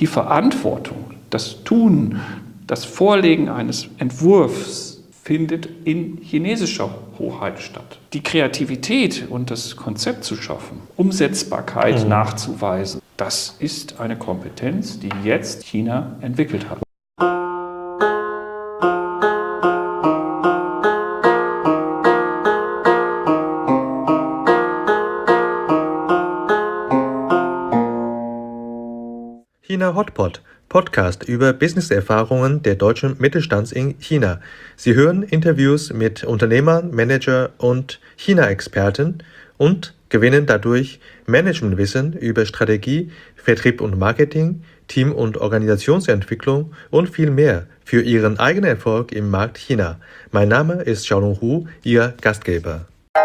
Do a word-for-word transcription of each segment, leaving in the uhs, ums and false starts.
die Verantwortung, das Tun, das Vorlegen eines Entwurfs findet in chinesischer Hoheit statt. Die Kreativität und das Konzept zu schaffen, Umsetzbarkeit mhm. nachzuweisen, das ist eine Kompetenz, die jetzt China entwickelt hat. China Hotpot, Podcast über Business-Erfahrungen der deutschen Mittelstands in China. Sie hören Interviews mit Unternehmern, Manager und China-Experten und gewinnen dadurch Managementwissen über Strategie, Vertrieb und Marketing, Team- und Organisationsentwicklung und viel mehr für ihren eigenen Erfolg im Markt China. Mein Name ist Xiaolong Hu, Ihr Gastgeber.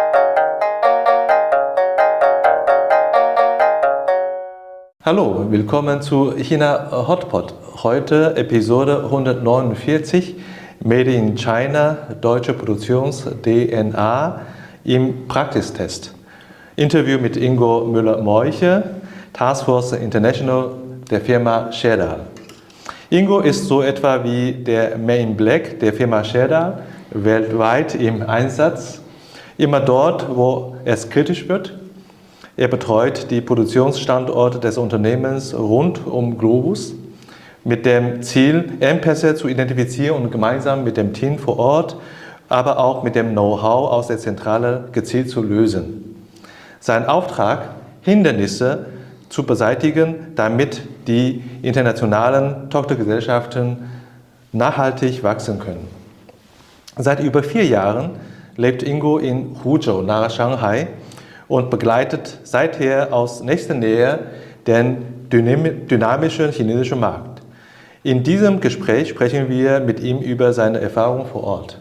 Hallo, willkommen zu China Hotpot. Heute Episode hundertneunundvierzig, Made in China, deutsche Produktions-D N A im Praxistest. Interview mit Ingo Müller-Morche, Taskforce International der Firma Scherdal. Ingo ist so etwa wie der Man in Black der Firma Scherdal, weltweit im Einsatz, immer dort, wo es kritisch wird. Er betreut die Produktionsstandorte des Unternehmens rund um Globus mit dem Ziel, Engpässe zu identifizieren und gemeinsam mit dem Team vor Ort, aber auch mit dem Know-how aus der Zentrale gezielt zu lösen. Sein Auftrag, Hindernisse zu beseitigen, damit die internationalen Tochtergesellschaften nachhaltig wachsen können. Seit über vier Jahren lebt Ingo in Huzhou nahe Shanghai und begleitet seither aus nächster Nähe den dynamischen chinesischen Markt. In diesem Gespräch sprechen wir mit ihm über seine Erfahrungen vor Ort.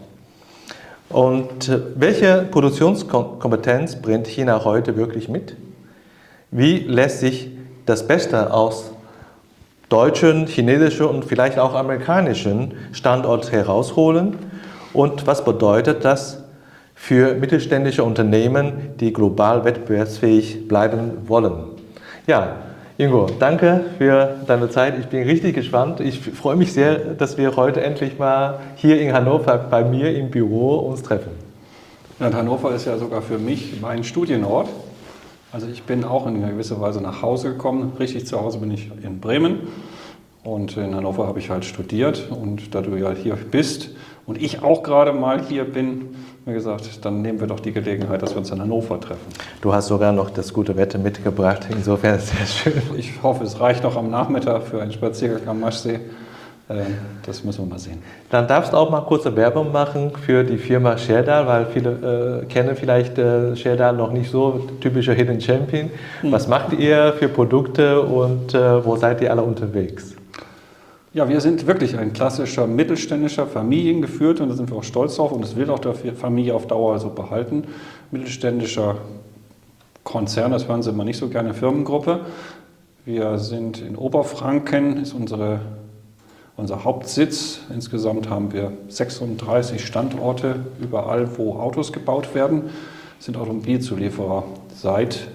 Und welche Produktionskompetenz bringt China heute wirklich mit? Wie lässt sich das Beste aus deutschen, chinesischen und vielleicht auch amerikanischen Standort herausholen? Und was bedeutet das für mittelständische Unternehmen, die global wettbewerbsfähig bleiben wollen? Ja, Ingo, danke für deine Zeit. Ich bin richtig gespannt. Ich freue mich sehr, dass wir heute endlich mal hier in Hannover bei mir im Büro uns treffen. Ja, Hannover ist ja sogar für mich mein Studienort. Also ich bin auch in gewisser Weise nach Hause gekommen. Richtig zu Hause bin ich in Bremen. Und in Hannover habe ich halt studiert. Und da du ja hier bist und ich auch gerade mal hier bin, mir gesagt, dann nehmen wir doch die Gelegenheit, dass wir uns in Hannover treffen. Du hast sogar noch das gute Wetter mitgebracht, insofern ist es sehr schön. Ich hoffe, es reicht noch am Nachmittag für einen Spaziergang am Maschsee. Das müssen wir mal sehen. Dann darfst du auch mal kurze Werbung machen für die Firma Scherdal, weil viele äh, kennen vielleicht äh, Scherdal noch nicht so, typischer Hidden Champion. Hm. Was macht ihr für Produkte und äh, wo seid ihr alle unterwegs? Ja, wir sind wirklich ein klassischer mittelständischer, familiengeführt und da sind wir auch stolz drauf und das will auch der Familie auf Dauer so behalten. Mittelständischer Konzern, das hören Sie immer nicht so gerne, Firmengruppe. Wir sind in Oberfranken, ist unsere, unser Hauptsitz. Insgesamt haben wir sechsunddreißig Standorte überall, wo Autos gebaut werden. Sind Automobilzulieferer, seit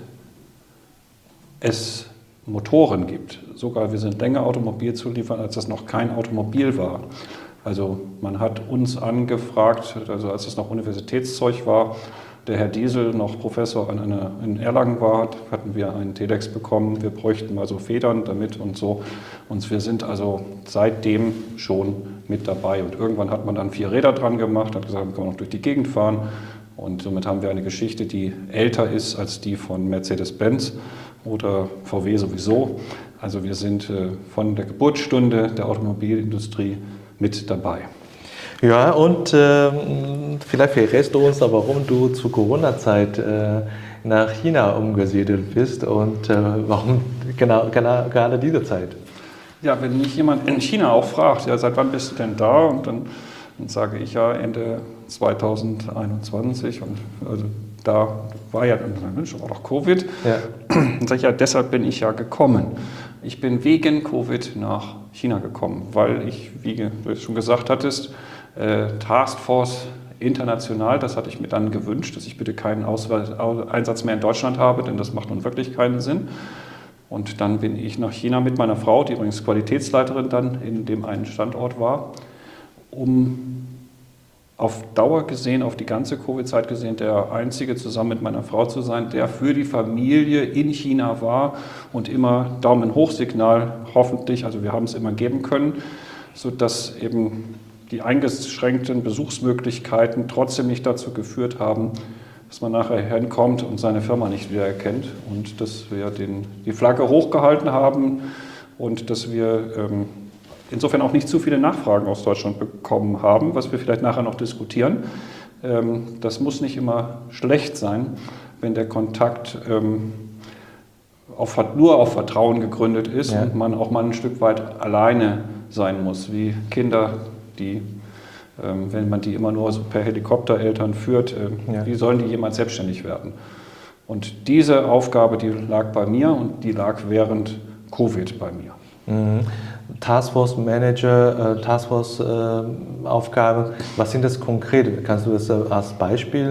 es Motoren gibt. Sogar wir sind länger Automobilzulieferer, als das noch kein Automobil war. Also man hat uns angefragt, also als es noch Universitätszeug war, der Herr Diesel noch Professor an einer, in Erlangen war, hatten wir einen Telex bekommen, wir bräuchten mal so Federn damit und so. Und wir sind also seitdem schon mit dabei. Und irgendwann hat man dann vier Räder dran gemacht, hat gesagt, man kann noch durch die Gegend fahren. Und somit haben wir eine Geschichte, die älter ist als die von Mercedes-Benz oder V W sowieso. Also wir sind von der Geburtsstunde der Automobilindustrie mit dabei. Ja, und äh, vielleicht verrätst du uns, warum du zur Corona-Zeit äh, nach China umgesiedelt bist und äh, warum genau, genau gerade diese Zeit? Ja, wenn mich jemand in China auch fragt, ja, seit wann bist du denn da? Und dann, dann sage ich ja Ende zweitausendeinundzwanzig und also da war ja, Mensch, war doch Covid. Ja. Dann sage ich ja, deshalb bin ich ja gekommen. Ich bin wegen Covid nach China gekommen, weil ich, wie du schon gesagt hattest, äh, Taskforce international, das hatte ich mir dann gewünscht, dass ich bitte keinen Ausweis, Einsatz mehr in Deutschland habe, denn das macht nun wirklich keinen Sinn. Und dann bin ich nach China mit meiner Frau, die übrigens Qualitätsleiterin dann in dem einen Standort war, um auf Dauer gesehen, auf die ganze Covid-Zeit gesehen, der Einzige zusammen mit meiner Frau zu sein, der für die Familie in China war und immer Daumen-Hoch-Signal hoffentlich, also wir haben es immer geben können, sodass eben die eingeschränkten Besuchsmöglichkeiten trotzdem nicht dazu geführt haben, dass man nachher hinkommt und seine Firma nicht wiedererkennt und dass wir den, die Flagge hochgehalten haben und dass wir ähm, insofern auch nicht zu viele Nachfragen aus Deutschland bekommen haben, was wir vielleicht nachher noch diskutieren. Ähm, das muss nicht immer schlecht sein, wenn der Kontakt ähm, auf, nur auf Vertrauen gegründet ist, ja, und man auch mal ein Stück weit alleine sein muss, wie Kinder, die wenn man die immer nur so per Helikoptereltern führt, ja, wie sollen die jemals selbstständig werden? Und diese Aufgabe, die lag bei mir und die lag während Covid bei mir. Mhm. Taskforce Manager, äh, Taskforce äh, Aufgaben, was sind das konkret? Kannst du das äh, als Beispiel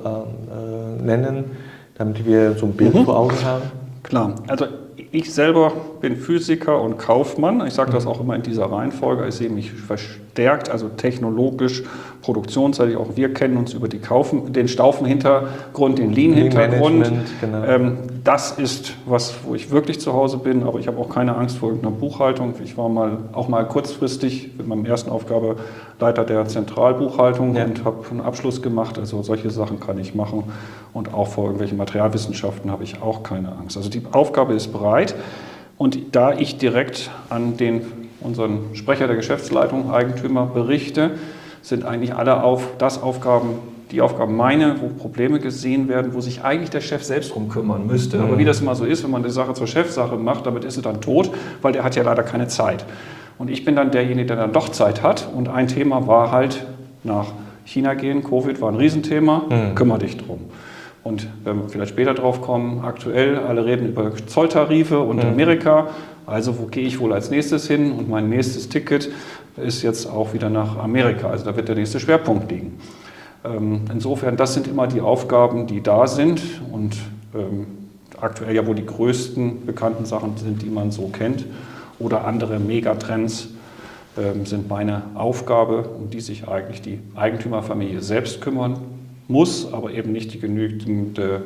äh, nennen, damit wir so ein Bild mhm. vor Augen haben? Klar, also ich selber bin Physiker und Kaufmann. Ich sage das auch immer in dieser Reihenfolge. Ich sehe mich verstärkt, also technologisch, produktionsseitig. Auch wir kennen uns über die Kaufen, den Staufen-Hintergrund, den Lean-Hintergrund. Genau. Ähm, das ist was, wo ich wirklich zu Hause bin. Aber ich habe auch keine Angst vor irgendeiner Buchhaltung. Ich war mal auch mal kurzfristig mit meinem ersten Aufgabe Leiter der Zentralbuchhaltung, ja, und habe einen Abschluss gemacht. Also solche Sachen kann ich machen. Und auch vor irgendwelchen Materialwissenschaften habe ich auch keine Angst. Also die Aufgabe ist breit. Und da ich direkt an den, unseren Sprecher der Geschäftsleitung, Eigentümer, berichte, sind eigentlich alle auf, das Aufgaben, die Aufgaben meine, wo Probleme gesehen werden, wo sich eigentlich der Chef selbst drum kümmern müsste. Mhm. Aber wie das immer so ist, wenn man die Sache zur Chefsache macht, damit ist sie dann tot, weil der hat ja leider keine Zeit. Und ich bin dann derjenige, der dann doch Zeit hat. Und ein Thema war halt nach China gehen. Covid war ein Riesenthema, mhm. kümmere dich drum. Und wenn wir vielleicht später drauf kommen, aktuell, alle reden über Zolltarife und mhm. Amerika. Also wo gehe ich wohl als nächstes hin? Und mein nächstes Ticket ist jetzt auch wieder nach Amerika. Also da wird der nächste Schwerpunkt liegen. Ähm, insofern, das sind immer die Aufgaben, die da sind. Und ähm, aktuell ja wohl die größten bekannten Sachen sind, die man so kennt. Oder andere Megatrends ähm, sind meine Aufgabe, um die sich eigentlich die Eigentümerfamilie selbst kümmern muss, aber eben nicht die genügende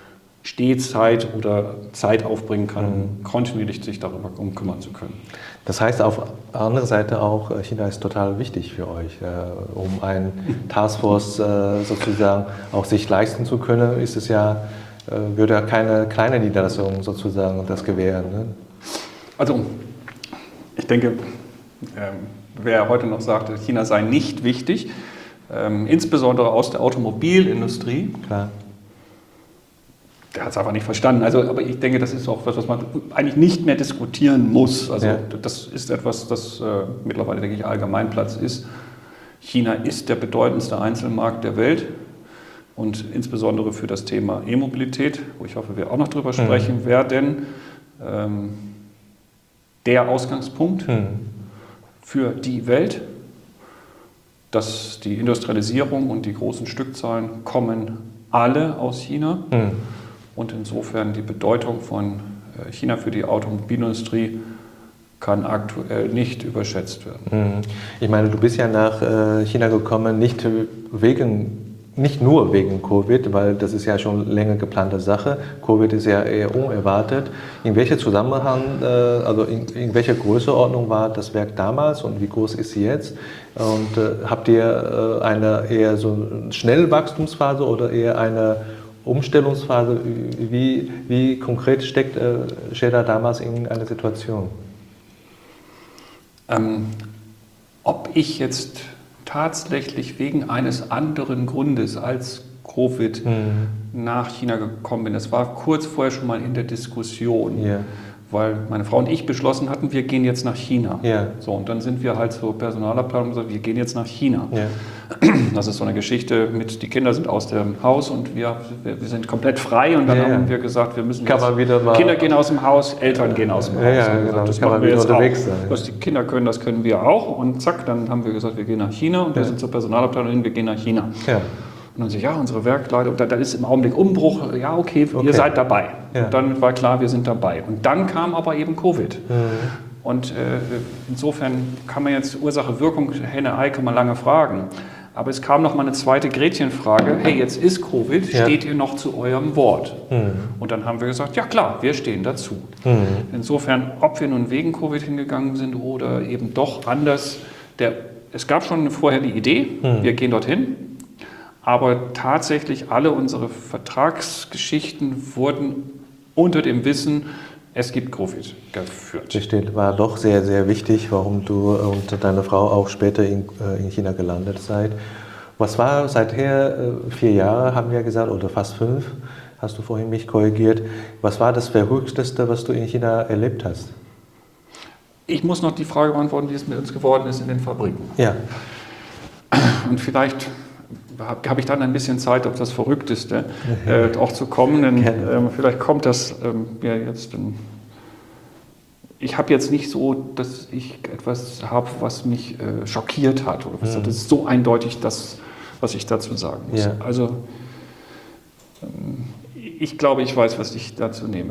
Stehzeit oder Zeit aufbringen kann, um kontinuierlich sich darüber kümmern zu können. Das heißt auf der anderen Seite auch, China ist total wichtig für euch. Um ein Taskforce sozusagen auch sich leisten zu können, ist es ja, würde ja keine kleine Niederlassung sozusagen das gewähren. Ne? Also ich denke, wer heute noch sagt, China sei nicht wichtig, Ähm, insbesondere aus der Automobilindustrie, klar, der hat es einfach nicht verstanden. Also, aber ich denke, das ist auch was, was man eigentlich nicht mehr diskutieren muss. Also ja, das ist etwas, das äh, mittlerweile, denke ich, Allgemeinplatz ist. China ist der bedeutendste Einzelmarkt der Welt und insbesondere für das Thema E-Mobilität, wo ich hoffe, wir auch noch drüber sprechen mhm. werden, ähm, der Ausgangspunkt mhm. für die Welt. Dass die Industrialisierung und die großen Stückzahlen kommen alle aus China. Mhm. Und insofern die Bedeutung von China für die Automobilindustrie kann aktuell nicht überschätzt werden. Mhm. Ich meine, du bist ja nach China gekommen, nicht wegen Nicht nur wegen Covid, weil das ist ja schon länger geplante Sache. Covid ist ja eher unerwartet. In welchem Zusammenhang, also in, in welcher Größenordnung war das Werk damals und wie groß ist sie jetzt? Und äh, habt ihr eine eher so eine Schnellwachstumsphase oder eher eine Umstellungsphase? Wie, wie konkret steckt äh, Scheda damals in einer Situation? Ähm, ob ich jetzt tatsächlich wegen eines anderen Grundes als Covid mhm. nach China gekommen bin. Das war kurz vorher schon mal in der Diskussion, yeah. weil meine Frau und ich beschlossen hatten, wir gehen jetzt nach China. Yeah. So, und dann sind wir halt zur Personalabteilung und gesagt, wir gehen jetzt nach China. Yeah. Das ist so eine Geschichte mit, die Kinder sind aus dem Haus und wir, wir, wir sind komplett frei und dann yeah. haben wir gesagt, wir müssen kann man wieder mal Kinder gehen aus dem Haus, Eltern gehen aus dem Haus. Ja, ja, genau. Das kann machen man wir jetzt auch. Sein. Was die Kinder können, das können wir auch und zack, dann haben wir gesagt, wir gehen nach China und wir ja. sind zur Personalabteilung hin, wir gehen nach China. Ja. Und dann so, ja, unsere Werkleiter, da, da ist im Augenblick Umbruch, ja, okay, okay. ihr seid dabei. Ja. Und dann war klar, wir sind dabei. Und dann kam aber eben Covid. Mhm. Und äh, insofern kann man jetzt Ursache, Wirkung, Henne, Ei, kann man lange fragen. Aber es kam noch mal eine zweite Gretchenfrage, hey, jetzt ist Covid, ja. steht ihr noch zu eurem Wort? Mhm. Und dann haben wir gesagt, ja klar, wir stehen dazu. Mhm. Insofern, ob wir nun wegen Covid hingegangen sind oder eben doch anders, der, es gab schon vorher die Idee, mhm. wir gehen dorthin. Aber tatsächlich alle unsere Vertragsgeschichten wurden unter dem Wissen, es gibt Covid geführt. Das war doch sehr, sehr wichtig, warum du und deine Frau auch später in, in China gelandet seid. Was war seither, vier Jahre haben wir gesagt, oder fast fünf, hast du vorhin mich korrigiert. Was war das Verrückteste, was du in China erlebt hast? Ich muss noch die Frage beantworten, wie es mit uns geworden ist in den Fabriken. Ja. Und vielleicht habe ich dann ein bisschen Zeit, auf das Verrückteste äh, auch zu kommen, denn äh, vielleicht kommt das äh, ja jetzt. In, ich habe jetzt nicht so, dass ich etwas habe, was mich äh, schockiert hat oder was, mhm. das ist so eindeutig das, was ich dazu sagen muss. Ja. Also ähm, ich glaube, ich weiß, was ich dazu nehme.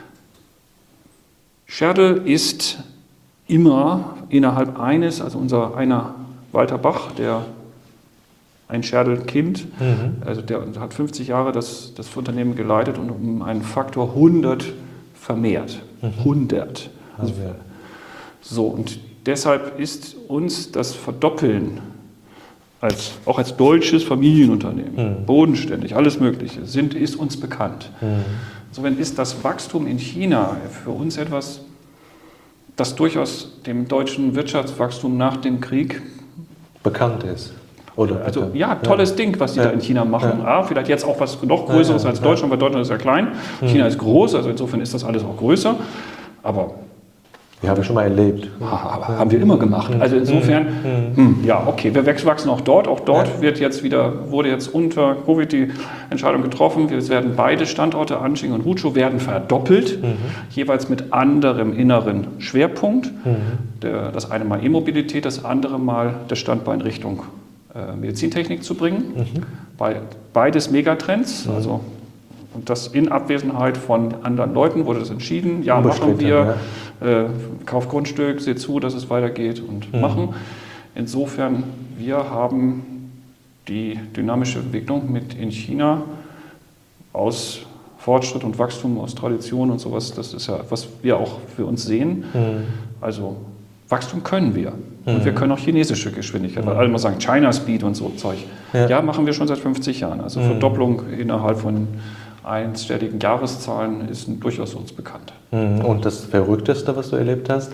Scherdel ist immer innerhalb eines, also unser einer Walter Bach, der ein Scherdel-Kind, mhm. also der hat fünfzig Jahre das, das Unternehmen geleitet und um einen Faktor hundert vermehrt. Mhm. hundert. Also, ja. So, und deshalb ist uns das Verdoppeln, als, auch als deutsches Familienunternehmen, mhm. bodenständig, alles Mögliche, sind, ist uns bekannt. Mhm. Insofern ist das Wachstum in China für uns etwas, das durchaus dem deutschen Wirtschaftswachstum nach dem Krieg bekannt ist. Oder also ja, tolles ja. Ding, was die ja. da in China machen. Ja. Ah, vielleicht jetzt auch was noch Größeres ja, ja, als Deutschland, weil Deutschland ist ja klein. Mhm. China ist groß, also insofern ist das alles auch größer. Aber wir haben wir schon mal erlebt. Ha, haben wir immer gemacht. Also insofern, mhm. hm, ja, okay, wir wachsen auch dort. Auch dort ja. wird jetzt wieder, wurde jetzt unter Covid die Entscheidung getroffen. Wir werden beide Standorte, Anqing und Huzhou, werden verdoppelt, mhm. jeweils mit anderem inneren Schwerpunkt. Mhm. Der, das eine mal E-Mobilität, das andere mal das Standbein Richtung äh, Medizintechnik zu bringen. Mhm. Bei, beides Megatrends, mhm. also und das in Abwesenheit von anderen Leuten wurde das entschieden. Ja, machen wir. Ja. Äh, kauf Grundstück, seht zu, dass es weitergeht und mhm. machen. Insofern, wir haben die dynamische Entwicklung mit in China aus Fortschritt und Wachstum, aus Tradition und sowas. Das ist ja, was wir auch für uns sehen. Mhm. Also Wachstum können wir. Mhm. Und wir können auch chinesische Geschwindigkeit, mhm. weil alle mal sagen, China Speed und so Zeug. Ja. ja, machen wir schon seit fünfzig Jahren. Also mhm. Verdopplung innerhalb von einstelligen Jahreszahlen ist durchaus uns bekannt. Und das Verrückteste, was du erlebt hast?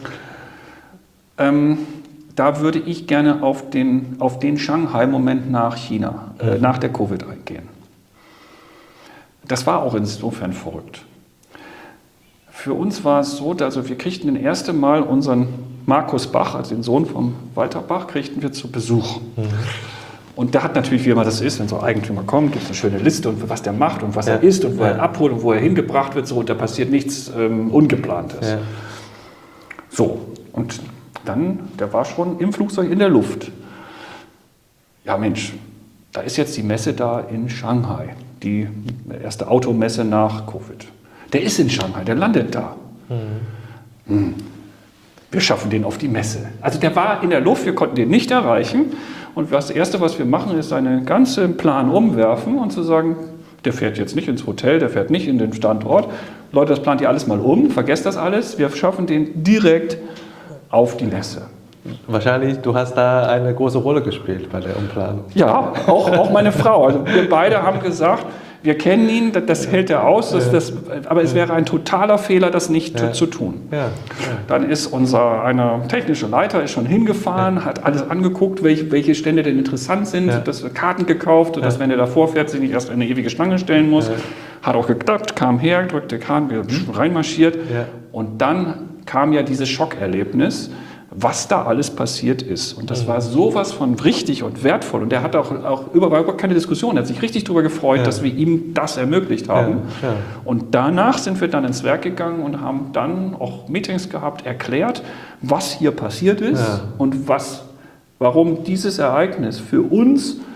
Ähm, da würde ich gerne auf den, auf den Shanghai-Moment nach China, mhm. äh, nach der Covid eingehen. Das war auch insofern verrückt. Für uns war es so, also wir kriegten das erste Mal unseren Markus Bach, also den Sohn von Walter Bach, kriegten wir zu Besuch. Mhm. Und der hat natürlich, wie immer das ist, wenn so ein Eigentümer kommt, gibt es eine schöne Liste, und was der macht und was ja. er isst und wo ja. er abholt und wo er hingebracht wird, so, und da passiert nichts ähm, Ungeplantes. Ja. So, und dann, der war schon im Flugzeug in der Luft. Ja Mensch, da ist jetzt die Messe da in Shanghai, die erste Automesse nach Covid. Der ist in Shanghai, der landet da. Mhm. Hm. Wir schaffen den auf die Messe. Also der war in der Luft, wir konnten den nicht erreichen. Und das Erste, was wir machen, ist einen ganzen Plan umwerfen und zu sagen, der fährt jetzt nicht ins Hotel, der fährt nicht in den Standort. Leute, das plant ihr alles mal um, vergesst das alles. Wir schaffen den direkt auf die Messe. Wahrscheinlich, du hast da eine große Rolle gespielt bei der Umplanung. Ja, auch, auch meine Frau. Also wir beide haben gesagt, wir kennen ihn, das, das hält er aus, das, das, aber es wäre ein totaler Fehler, das nicht ja. zu tun. Ja. Ja. Dann ist unser einer technische Leiter ist schon hingefahren, ja. hat alles angeguckt, welche, welche Stände denn interessant sind, ja. dass wir Karten gekauft, ja. dass wenn er davor fährt, sich nicht erst eine ewige Schlange stellen muss. Ja. Hat auch geklappt, kam her, drückte Karten, wieder reinmarschiert. Ja. Und dann kam ja dieses Schockerlebnis, was da alles passiert ist. Und das war sowas von richtig und wertvoll. Und er hat auch, auch überhaupt keine Diskussion. Er hat sich richtig darüber gefreut, ja. dass wir ihm das ermöglicht haben. Ja. Ja. Und danach sind wir dann ins Werk gegangen und haben dann auch Meetings gehabt, erklärt, was hier passiert ist ja. und was, warum dieses Ereignis für uns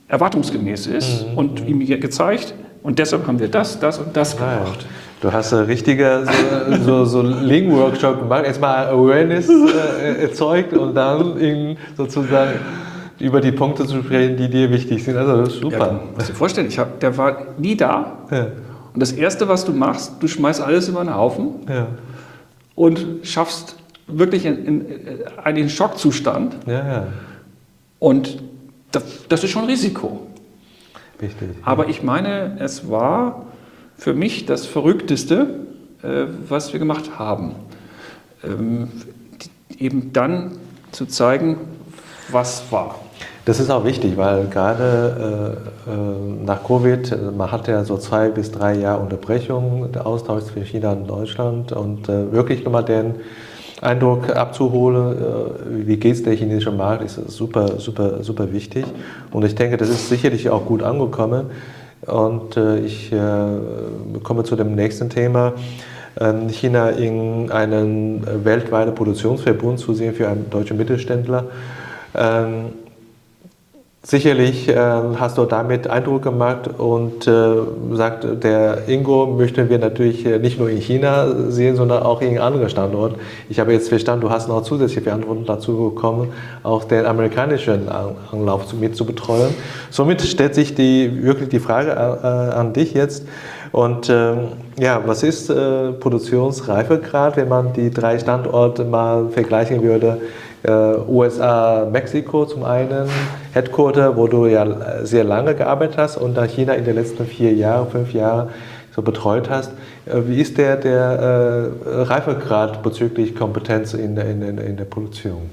erwartungsgemäß ist mhm. und ihm gezeigt, und deshalb haben wir das, das und das gemacht. Ja. Du hast ein richtiger so, so, so Lean-Workshop gemacht, erstmal Awareness äh, erzeugt und dann ihn sozusagen über die Punkte zu sprechen, die dir wichtig sind. Also das ist super. Ja, du musst dir vorstellen, ich hab, der war nie da. Ja. Und das Erste, was du machst, du schmeißt alles über den Haufen ja. und schaffst wirklich in, in, in einen Schockzustand. Ja, ja. Und das, das ist schon ein Risiko. Richtig. Aber ich meine, es war für mich das Verrückteste, äh, was wir gemacht haben. Ähm, die, eben dann zu zeigen, was war. Das ist auch wichtig, weil gerade äh, äh, nach Covid, man hat ja so zwei bis drei Jahre Unterbrechung, der Austausch zwischen China und Deutschland und äh, wirklich nochmal den Eindruck abzuholen, äh, wie geht es der chinesische Markt, ist super, super, super wichtig. Und ich denke, das ist sicherlich auch gut angekommen. Und äh, ich äh, komme zu dem nächsten Thema. Ähm, China in einen weltweiten Produktionsverbund zu sehen für einen deutschen Mittelständler. Ähm, Sicherlich äh, hast du damit Eindruck gemacht und äh, sagt, der Ingo möchten wir natürlich nicht nur in China sehen, sondern auch in anderen Standorten. Ich habe jetzt verstanden, du hast noch zusätzliche Verantwortung dazu bekommen, auch den amerikanischen Anlauf mit zu betreuen. Somit stellt sich die, wirklich die Frage äh, an dich jetzt. Und äh, ja, was ist äh, Produktionsreifegrad, wenn man die drei Standorte mal vergleichen würde? U S A, Mexiko zum einen, Headquarter, wo du ja sehr lange gearbeitet hast und dann China in den letzten vier Jahren, fünf Jahren so betreut hast. Wie ist der, der äh, Reifegrad bezüglich Kompetenz in, in, in der Produktion?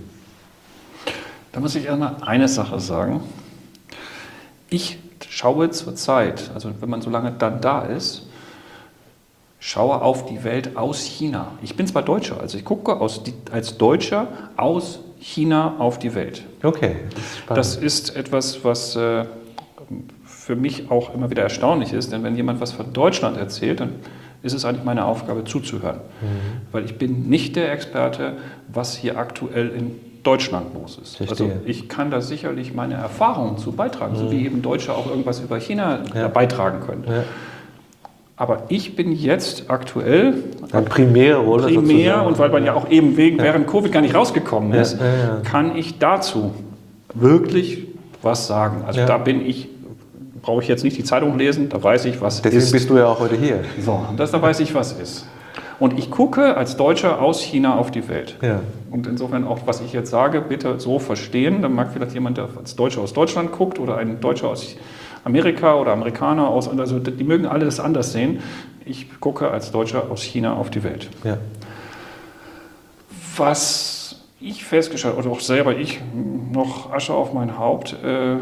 Da muss ich erstmal eine Sache sagen. Ich schaue zur Zeit, also wenn man so lange dann da ist, schaue auf die Welt aus China. Ich bin zwar Deutscher, also ich gucke aus, als Deutscher aus China auf die Welt. Okay, das ist spannend. Das ist etwas, was äh, für mich auch immer wieder erstaunlich ist, denn wenn jemand was von Deutschland erzählt, dann ist es eigentlich meine Aufgabe zuzuhören. Mhm. Weil ich bin nicht der Experte, was hier aktuell in Deutschland los ist. Verstehe. Also ich kann da sicherlich meine Erfahrungen zu beitragen, mhm. so wie eben Deutsche auch irgendwas über China ja. beitragen können. Ja. Aber ich bin jetzt aktuell eine primäre Rolle primär sozusagen. Und weil man ja auch eben wegen, ja. während Covid gar nicht rausgekommen ist, ja, ja, ja. kann ich dazu wirklich was sagen. Also ja. da bin ich, brauche ich jetzt nicht die Zeitung lesen, da weiß ich, was Deswegen ist. Deswegen bist du ja auch heute hier. So, das, da weiß ich, was ist. Und ich gucke als Deutscher aus China auf die Welt. Ja. Und insofern auch, was ich jetzt sage, bitte so verstehen. Dann mag vielleicht jemand, der als Deutscher aus Deutschland guckt oder ein Deutscher aus Amerika oder Amerikaner aus, also die mögen alle das anders sehen. Ich gucke als Deutscher aus China auf die Welt. Ja. Was ich festgestellt habe, oder auch selber ich, noch Asche auf mein Haupt, äh,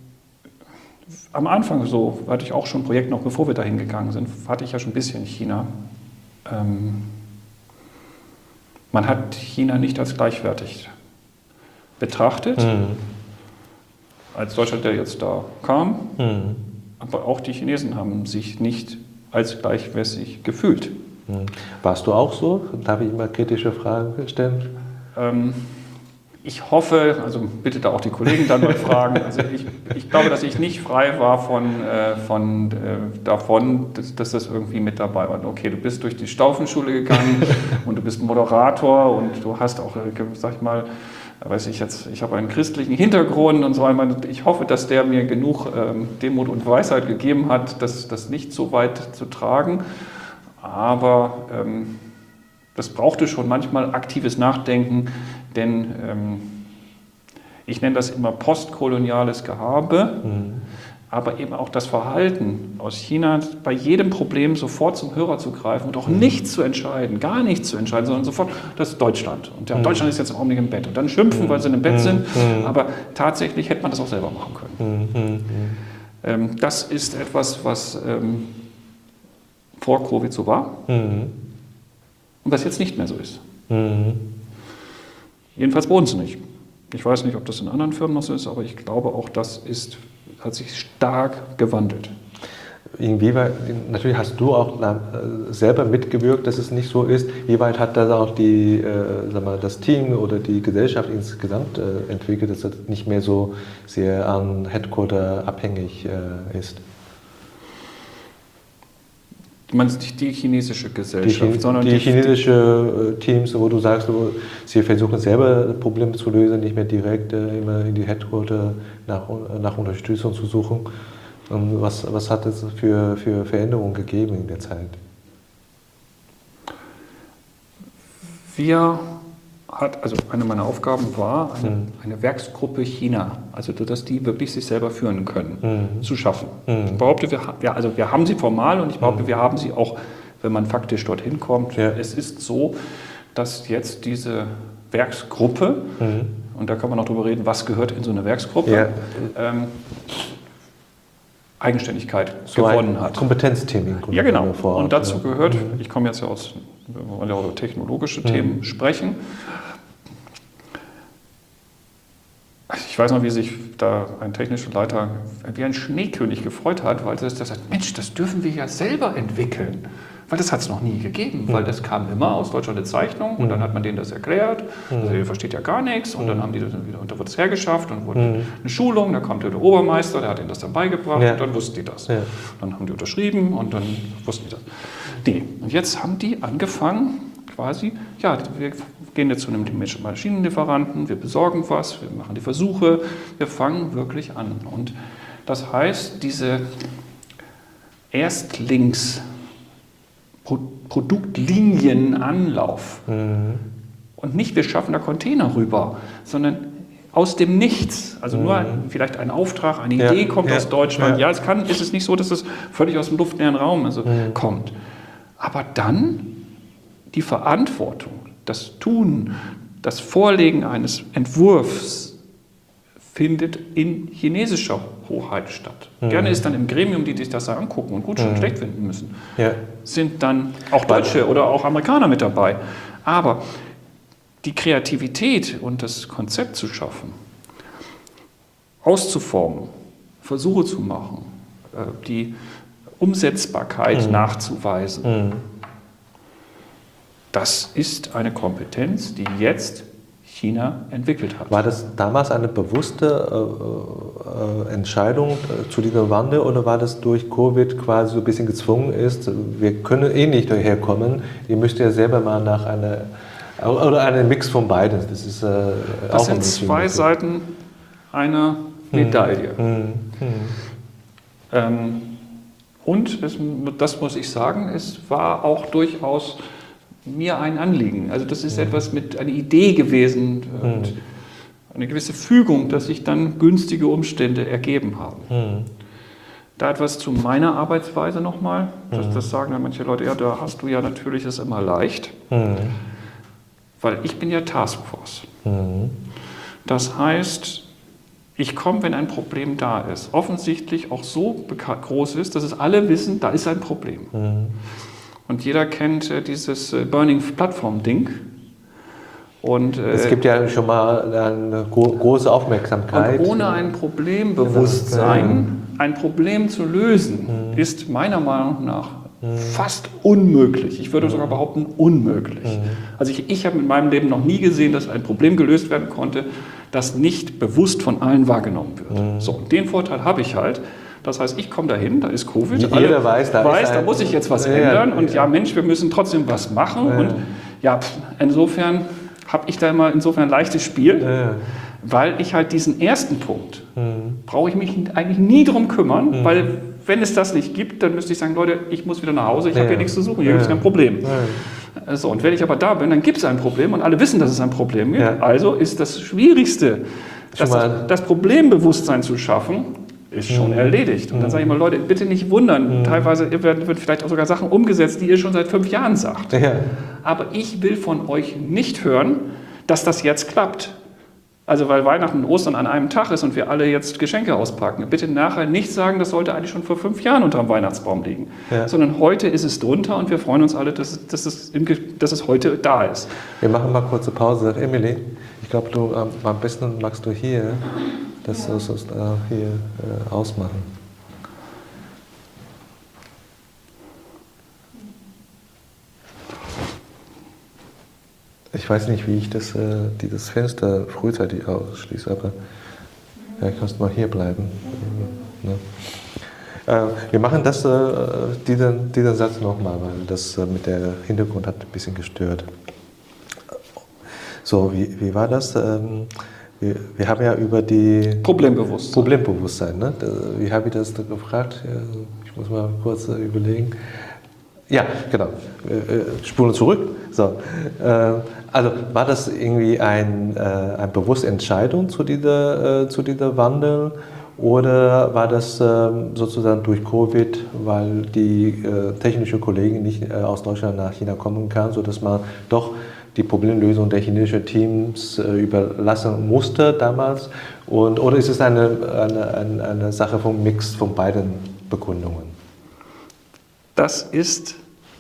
am Anfang so, hatte ich auch schon ein Projekt, noch bevor wir dahin gegangen sind, hatte ich ja schon ein bisschen China. Ähm, man hat China nicht als gleichwertig betrachtet. Mhm. Als Deutscher, der jetzt da kam, mhm. aber auch die Chinesen haben sich nicht als gleichwertig gefühlt. Mhm. Warst du auch so? Darf ich mal kritische Fragen stellen? Ähm, ich hoffe, also bitte da auch die Kollegen dann mal fragen, also ich, ich glaube, dass ich nicht frei war von, äh, von, äh, davon, dass, dass das irgendwie mit dabei war. Okay, du bist durch die Staufenschule gegangen und du bist Moderator und du hast auch, sag ich mal, weiß ich jetzt, ich habe einen christlichen Hintergrund und so. Ich hoffe, dass der mir genug ähm, Demut und Weisheit gegeben hat, das, das nicht so weit zu tragen. Aber ähm, das brauchte schon manchmal aktives Nachdenken, denn ähm, ich nenne das immer postkoloniales Gehabe. Mhm. Aber eben auch das Verhalten aus China, bei jedem Problem sofort zum Hörer zu greifen und auch mhm. nichts zu entscheiden, gar nichts zu entscheiden, sondern sofort, das ist Deutschland. Und ja, mhm. Deutschland ist jetzt im Augenblick im Bett. Und dann schimpfen, mhm. weil sie im Bett mhm. sind. Mhm. Aber tatsächlich hätte man das auch selber machen können. Mhm. Ähm, das ist etwas, was ähm, vor Covid so war mhm. und was jetzt nicht mehr so ist. Mhm. Jedenfalls bei uns nicht. Ich weiß nicht, ob das in anderen Firmen noch so ist, aber ich glaube, auch das ist, hat sich stark gewandelt. inwieweit, natürlich hast du auch äh, selber mitgewirkt, dass es nicht so ist. Wie weit hat das auch die, äh, sag mal, das Team oder die Gesellschaft insgesamt äh, entwickelt, dass das nicht mehr so sehr an Headquarter abhängig äh, ist? Du meinst nicht die chinesische Gesellschaft, die, sondern die, die chinesische äh, Teams, wo du sagst, wo sie versuchen selber Probleme zu lösen, nicht mehr direkt äh, immer in die Headquarter nach, nach Unterstützung zu suchen. Und was, was hat es für, für Veränderungen gegeben in der Zeit? Wir hat, also eine meiner Aufgaben war, eine, mhm. eine Werksgruppe China, also dass die wirklich sich selber führen können, mhm. zu schaffen. Mhm. Ich behaupte, wir, ja, also wir haben sie formal und ich behaupte, mhm. wir haben sie auch, wenn man faktisch dorthin kommt. Ja. Es ist so, dass jetzt diese Werksgruppe, mhm. und da kann man auch drüber reden, was gehört in so eine Werksgruppe, ja. ähm, Eigenständigkeit so gewonnen hat. Kompetenzthemen. Ja, genau. Und dazu gehört, ich komme jetzt ja aus, wir wollen ja über technologische mhm. Themen sprechen. Ich weiß noch, wie sich da ein technischer Leiter wie ein Schneekönig gefreut hat, weil er sagt, Mensch, das dürfen wir ja selber entwickeln. Weil das hat es noch nie gegeben, mhm. weil das kam immer aus Deutschland eine Zeichnung und mhm. dann hat man denen das erklärt, mhm. also der versteht ja gar nichts und mhm. dann haben die das wieder, und da wurde es hergeschafft und wurde mhm. eine Schulung, da kam der Obermeister, der hat ihnen das dann beigebracht ja. und dann wussten die das. Ja. Dann haben die unterschrieben und dann wussten die das. Nee. Und jetzt haben die angefangen, quasi, ja, wir gehen jetzt zu einem Maschinenlieferanten, wir besorgen was, wir machen die Versuche, wir fangen wirklich an. Und das heißt, diese Erstlings- Produktlinienanlauf. Mhm. Und nicht, wir schaffen da Container rüber, sondern aus dem Nichts. Also mhm. nur ein, vielleicht ein Auftrag, eine ja. Idee kommt ja. aus Deutschland. Ja, ja es kann, ist es nicht so, dass es völlig aus dem luftleeren Raum also, mhm. kommt. Aber dann die Verantwortung, das Tun, das Vorlegen eines Entwurfs findet in chinesischer Hoheit statt. Mhm. Gerne ist dann im Gremium, die sich das da angucken und gut, schon mhm. schlecht finden müssen, ja. sind dann auch Deutsche oder auch Amerikaner mit dabei. Aber die Kreativität und das Konzept zu schaffen, auszuformen, Versuche zu machen, die Umsetzbarkeit mhm. nachzuweisen, mhm. das ist eine Kompetenz, die jetzt China entwickelt hat. War das damals eine bewusste äh, äh, Entscheidung äh, zu diesem Wandel oder war das durch Covid quasi so ein bisschen gezwungen ist, wir können eh nicht daherkommen, ihr müsst ja selber mal nach einer, oder einen Mix von beiden. Das ist äh, das auch sind zwei möglich. Seiten einer Medaille. Hm. Hm. Hm. Ähm, und es, das muss ich sagen, es war auch durchaus mir ein Anliegen. Also das ist mhm. etwas mit einer Idee gewesen und mhm. eine gewisse Fügung, dass sich dann günstige Umstände ergeben haben. Mhm. Da etwas zu meiner Arbeitsweise nochmal. Das, das sagen dann manche Leute, ja, da hast du ja natürlich es immer leicht. Mhm. Weil ich bin ja Taskforce. Mhm. Das heißt, ich komme, wenn ein Problem da ist, offensichtlich auch so groß ist, dass es alle wissen, da ist ein Problem. Mhm. Und jeder kennt äh, dieses äh, Burning-Plattform-Ding. Und, äh, es gibt ja schon mal eine gro große Aufmerksamkeit. Und ohne ein Problembewusstsein, ein Problem zu lösen, mhm. ist meiner Meinung nach mhm. fast unmöglich. Ich würde mhm. sogar behaupten, unmöglich. Mhm. Also ich, ich habe in meinem Leben noch nie gesehen, dass ein Problem gelöst werden konnte, das nicht bewusst von allen wahrgenommen wird. Mhm. So, und den Vorteil habe ich halt. Das heißt, ich komme dahin, da ist Covid, jeder alle weiß, da, weiß, ist da muss ich jetzt was ja, ändern und ja, Mensch, wir müssen trotzdem was machen ja. und ja, insofern habe ich da immer insofern ein leichtes Spiel, ja. weil ich halt diesen ersten Punkt, mhm. brauche ich mich eigentlich nie drum kümmern, mhm. weil wenn es das nicht gibt, dann müsste ich sagen, Leute, ich muss wieder nach Hause, ich ja. habe hier nichts zu suchen, hier ja. gibt es kein Problem. Ja. So, und wenn ich aber da bin, dann gibt es ein Problem und alle wissen, dass es ein Problem gibt, ja. also ist das Schwierigste, das, das Problembewusstsein zu schaffen, ist schon mhm. erledigt. Und dann sage ich mal, Leute, bitte nicht wundern. Mhm. Teilweise werden vielleicht auch sogar Sachen umgesetzt, die ihr schon seit fünf Jahren sagt. Ja. Aber ich will von euch nicht hören, dass das jetzt klappt. Also weil Weihnachten und Ostern an einem Tag ist und wir alle jetzt Geschenke auspacken. Bitte nachher nicht sagen, das sollte eigentlich schon vor fünf Jahren unter dem Weihnachtsbaum liegen. Ja. Sondern heute ist es drunter und wir freuen uns alle, dass, dass, es, dass es heute da ist. Wir machen mal kurze Pause. Emily, ich glaube, du ähm, am besten magst du hier das ja. so, so, hier äh, ausmachen. Ich weiß nicht, wie ich das, äh, dieses Fenster frühzeitig ausschließe, aber ja, kannst mal hier bleiben. Ja. Äh, wir machen das, äh, diesen, diesen Satz nochmal, weil das äh, mit der Hintergrund hat ein bisschen gestört. So, wie, wie war das? Ähm, wir, wir haben ja über die Problembewusstsein. Problembewusstsein, ne? Wie habe ich das da gefragt? Ja, ich muss mal kurz äh, überlegen. Ja, genau. Äh, Spulen zurück. So. Äh, also war das irgendwie ein, äh, eine bewusste Entscheidung zu dieser, äh, zu dieser Wandel? Oder war das ähm, sozusagen durch Covid, weil die äh, technische Kollegen nicht äh, aus Deutschland nach China kommen kann, sodass man doch die Problemlösung der chinesischen Teams äh, überlassen musste damals? Und, oder ist es eine, eine, eine, eine Sache vom Mix von beiden Begründungen? Das ist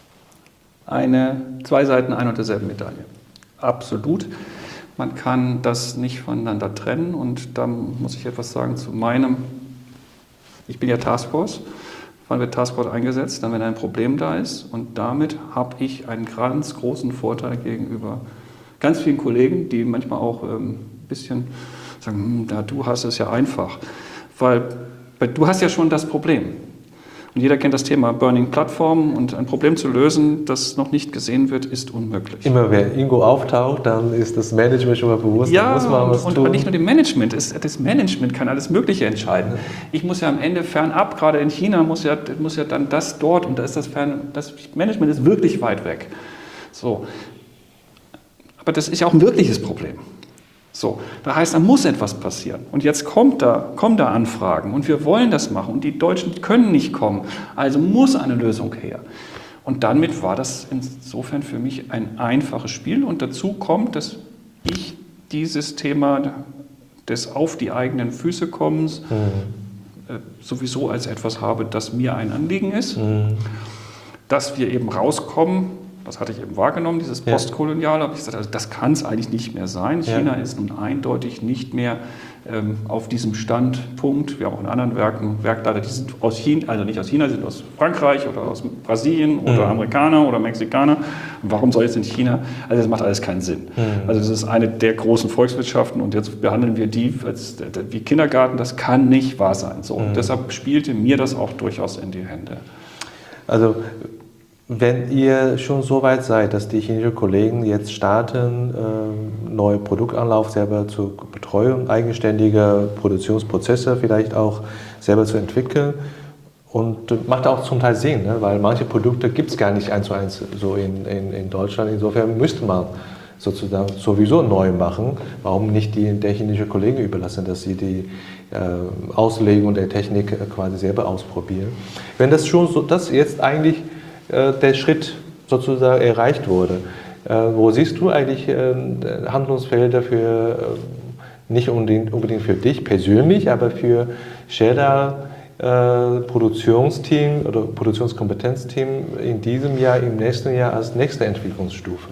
eine zwei Seiten ein und derselben Medaille. Absolut. Man kann das nicht voneinander trennen und da muss ich etwas sagen zu meinem, ich bin ja Taskforce, wann wird Taskforce eingesetzt? Dann, wenn ein Problem da ist und damit habe ich einen ganz großen Vorteil gegenüber ganz vielen Kollegen, die manchmal auch ein ähm, bisschen sagen, hm, da, du hast es ja einfach, weil, weil du hast ja schon das Problem. Und jeder kennt das Thema Burning Plattformen und ein Problem zu lösen, das noch nicht gesehen wird, ist unmöglich. Immer wenn irgendwo auftaucht, dann ist das Management schon mal bewusst, ja, dann muss man was und, tun. Und nicht nur dem Management, das Management kann alles Mögliche entscheiden. Ich muss ja am Ende fernab, gerade in China, muss ja, muss ja dann das dort und da ist das fern, das Management ist wirklich weit weg. So. Aber das ist ja auch ein wirkliches Problem. So, da heißt, da muss etwas passieren. Und jetzt kommt da, kommen da Anfragen und wir wollen das machen und die Deutschen können nicht kommen. Also muss eine Lösung her. Und damit war das insofern für mich ein einfaches Spiel. Und dazu kommt, dass ich dieses Thema des auf die eigenen Füße kommens mhm. äh, sowieso als etwas habe, das mir ein Anliegen ist. Mhm. Dass wir eben rauskommen. Das hatte ich eben wahrgenommen, dieses Postkoloniale, habe ich gesagt, also das kann es eigentlich nicht mehr sein. China ja. ist nun eindeutig nicht mehr ähm, auf diesem Standpunkt. Wir haben auch in anderen Werken Werkleiter, die sind aus China, also nicht aus China, sind aus Frankreich oder aus Brasilien oder mhm. Amerikaner oder Mexikaner. Und warum soll jetzt in China? Also das macht alles keinen Sinn. Mhm. Also das ist eine der großen Volkswirtschaften und jetzt behandeln wir die als, wie Kindergarten. Das kann nicht wahr sein. So. Und mhm. deshalb spielte mir das auch durchaus in die Hände. Also wenn ihr schon so weit seid, dass die chinesischen Kollegen jetzt starten, äh, neue Produktanlauf selber zur Betreuung, eigenständige Produktionsprozesse vielleicht auch selber zu entwickeln und äh, macht auch zum Teil Sinn, ne? Weil manche Produkte gibt es gar nicht eins zu eins so in, in, in Deutschland. Insofern müsste man sozusagen sowieso neu machen. Warum nicht die der chinesischen Kollegen überlassen, dass sie die äh, Auslegung der Technik äh, quasi selber ausprobieren? Wenn das schon so, das jetzt eigentlich der Schritt sozusagen erreicht wurde. Wo siehst du eigentlich Handlungsfelder für, nicht unbedingt, unbedingt für dich persönlich, aber für Scheda Produktionsteam oder Produktionskompetenzteam in diesem Jahr, im nächsten Jahr als nächste Entwicklungsstufe?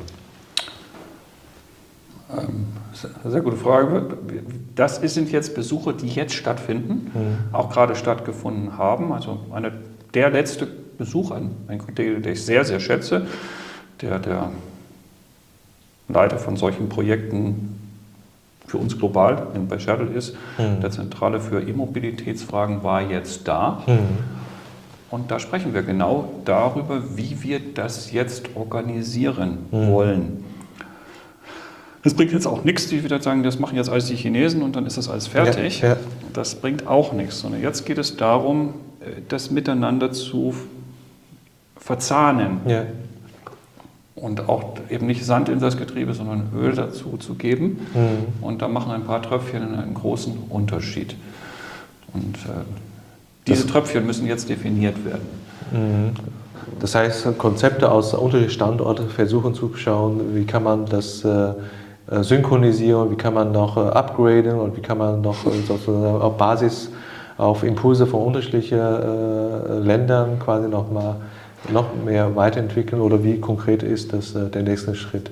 Ähm, sehr gute Frage. Das sind jetzt Besuche, die jetzt stattfinden, mhm. auch gerade stattgefunden haben. Also eine, der letzte Besuch, ein, ein Kollege, den ich sehr, sehr schätze, der der Leiter von solchen Projekten für uns global bei Shuttle ist, mhm. der Zentrale für E-Mobilitätsfragen, war jetzt da. Mhm. Und da sprechen wir genau darüber, wie wir das jetzt organisieren mhm. wollen. Es bringt jetzt auch nichts, die wieder sagen, das machen jetzt alles die Chinesen und dann ist das alles fertig. Ja, ja. Das bringt auch nichts, sondern jetzt geht es darum, das miteinander zu verzahnen. Ja. Und auch eben nicht Sand in das Getriebe, sondern Öl dazu zu geben. Mhm. Und da machen ein paar Tröpfchen einen großen Unterschied. Und äh, diese das Tröpfchen müssen jetzt definiert werden. Mhm. Das heißt, Konzepte aus unterschiedlichen Standorten versuchen zu schauen, wie kann man das äh, synchronisieren, wie kann man noch äh, upgraden und wie kann man noch äh, sozusagen auf Basis, auf Impulse von unterschiedlichen äh, Ländern quasi noch mal noch mehr weiterentwickeln, oder wie konkret ist das äh, der nächste Schritt?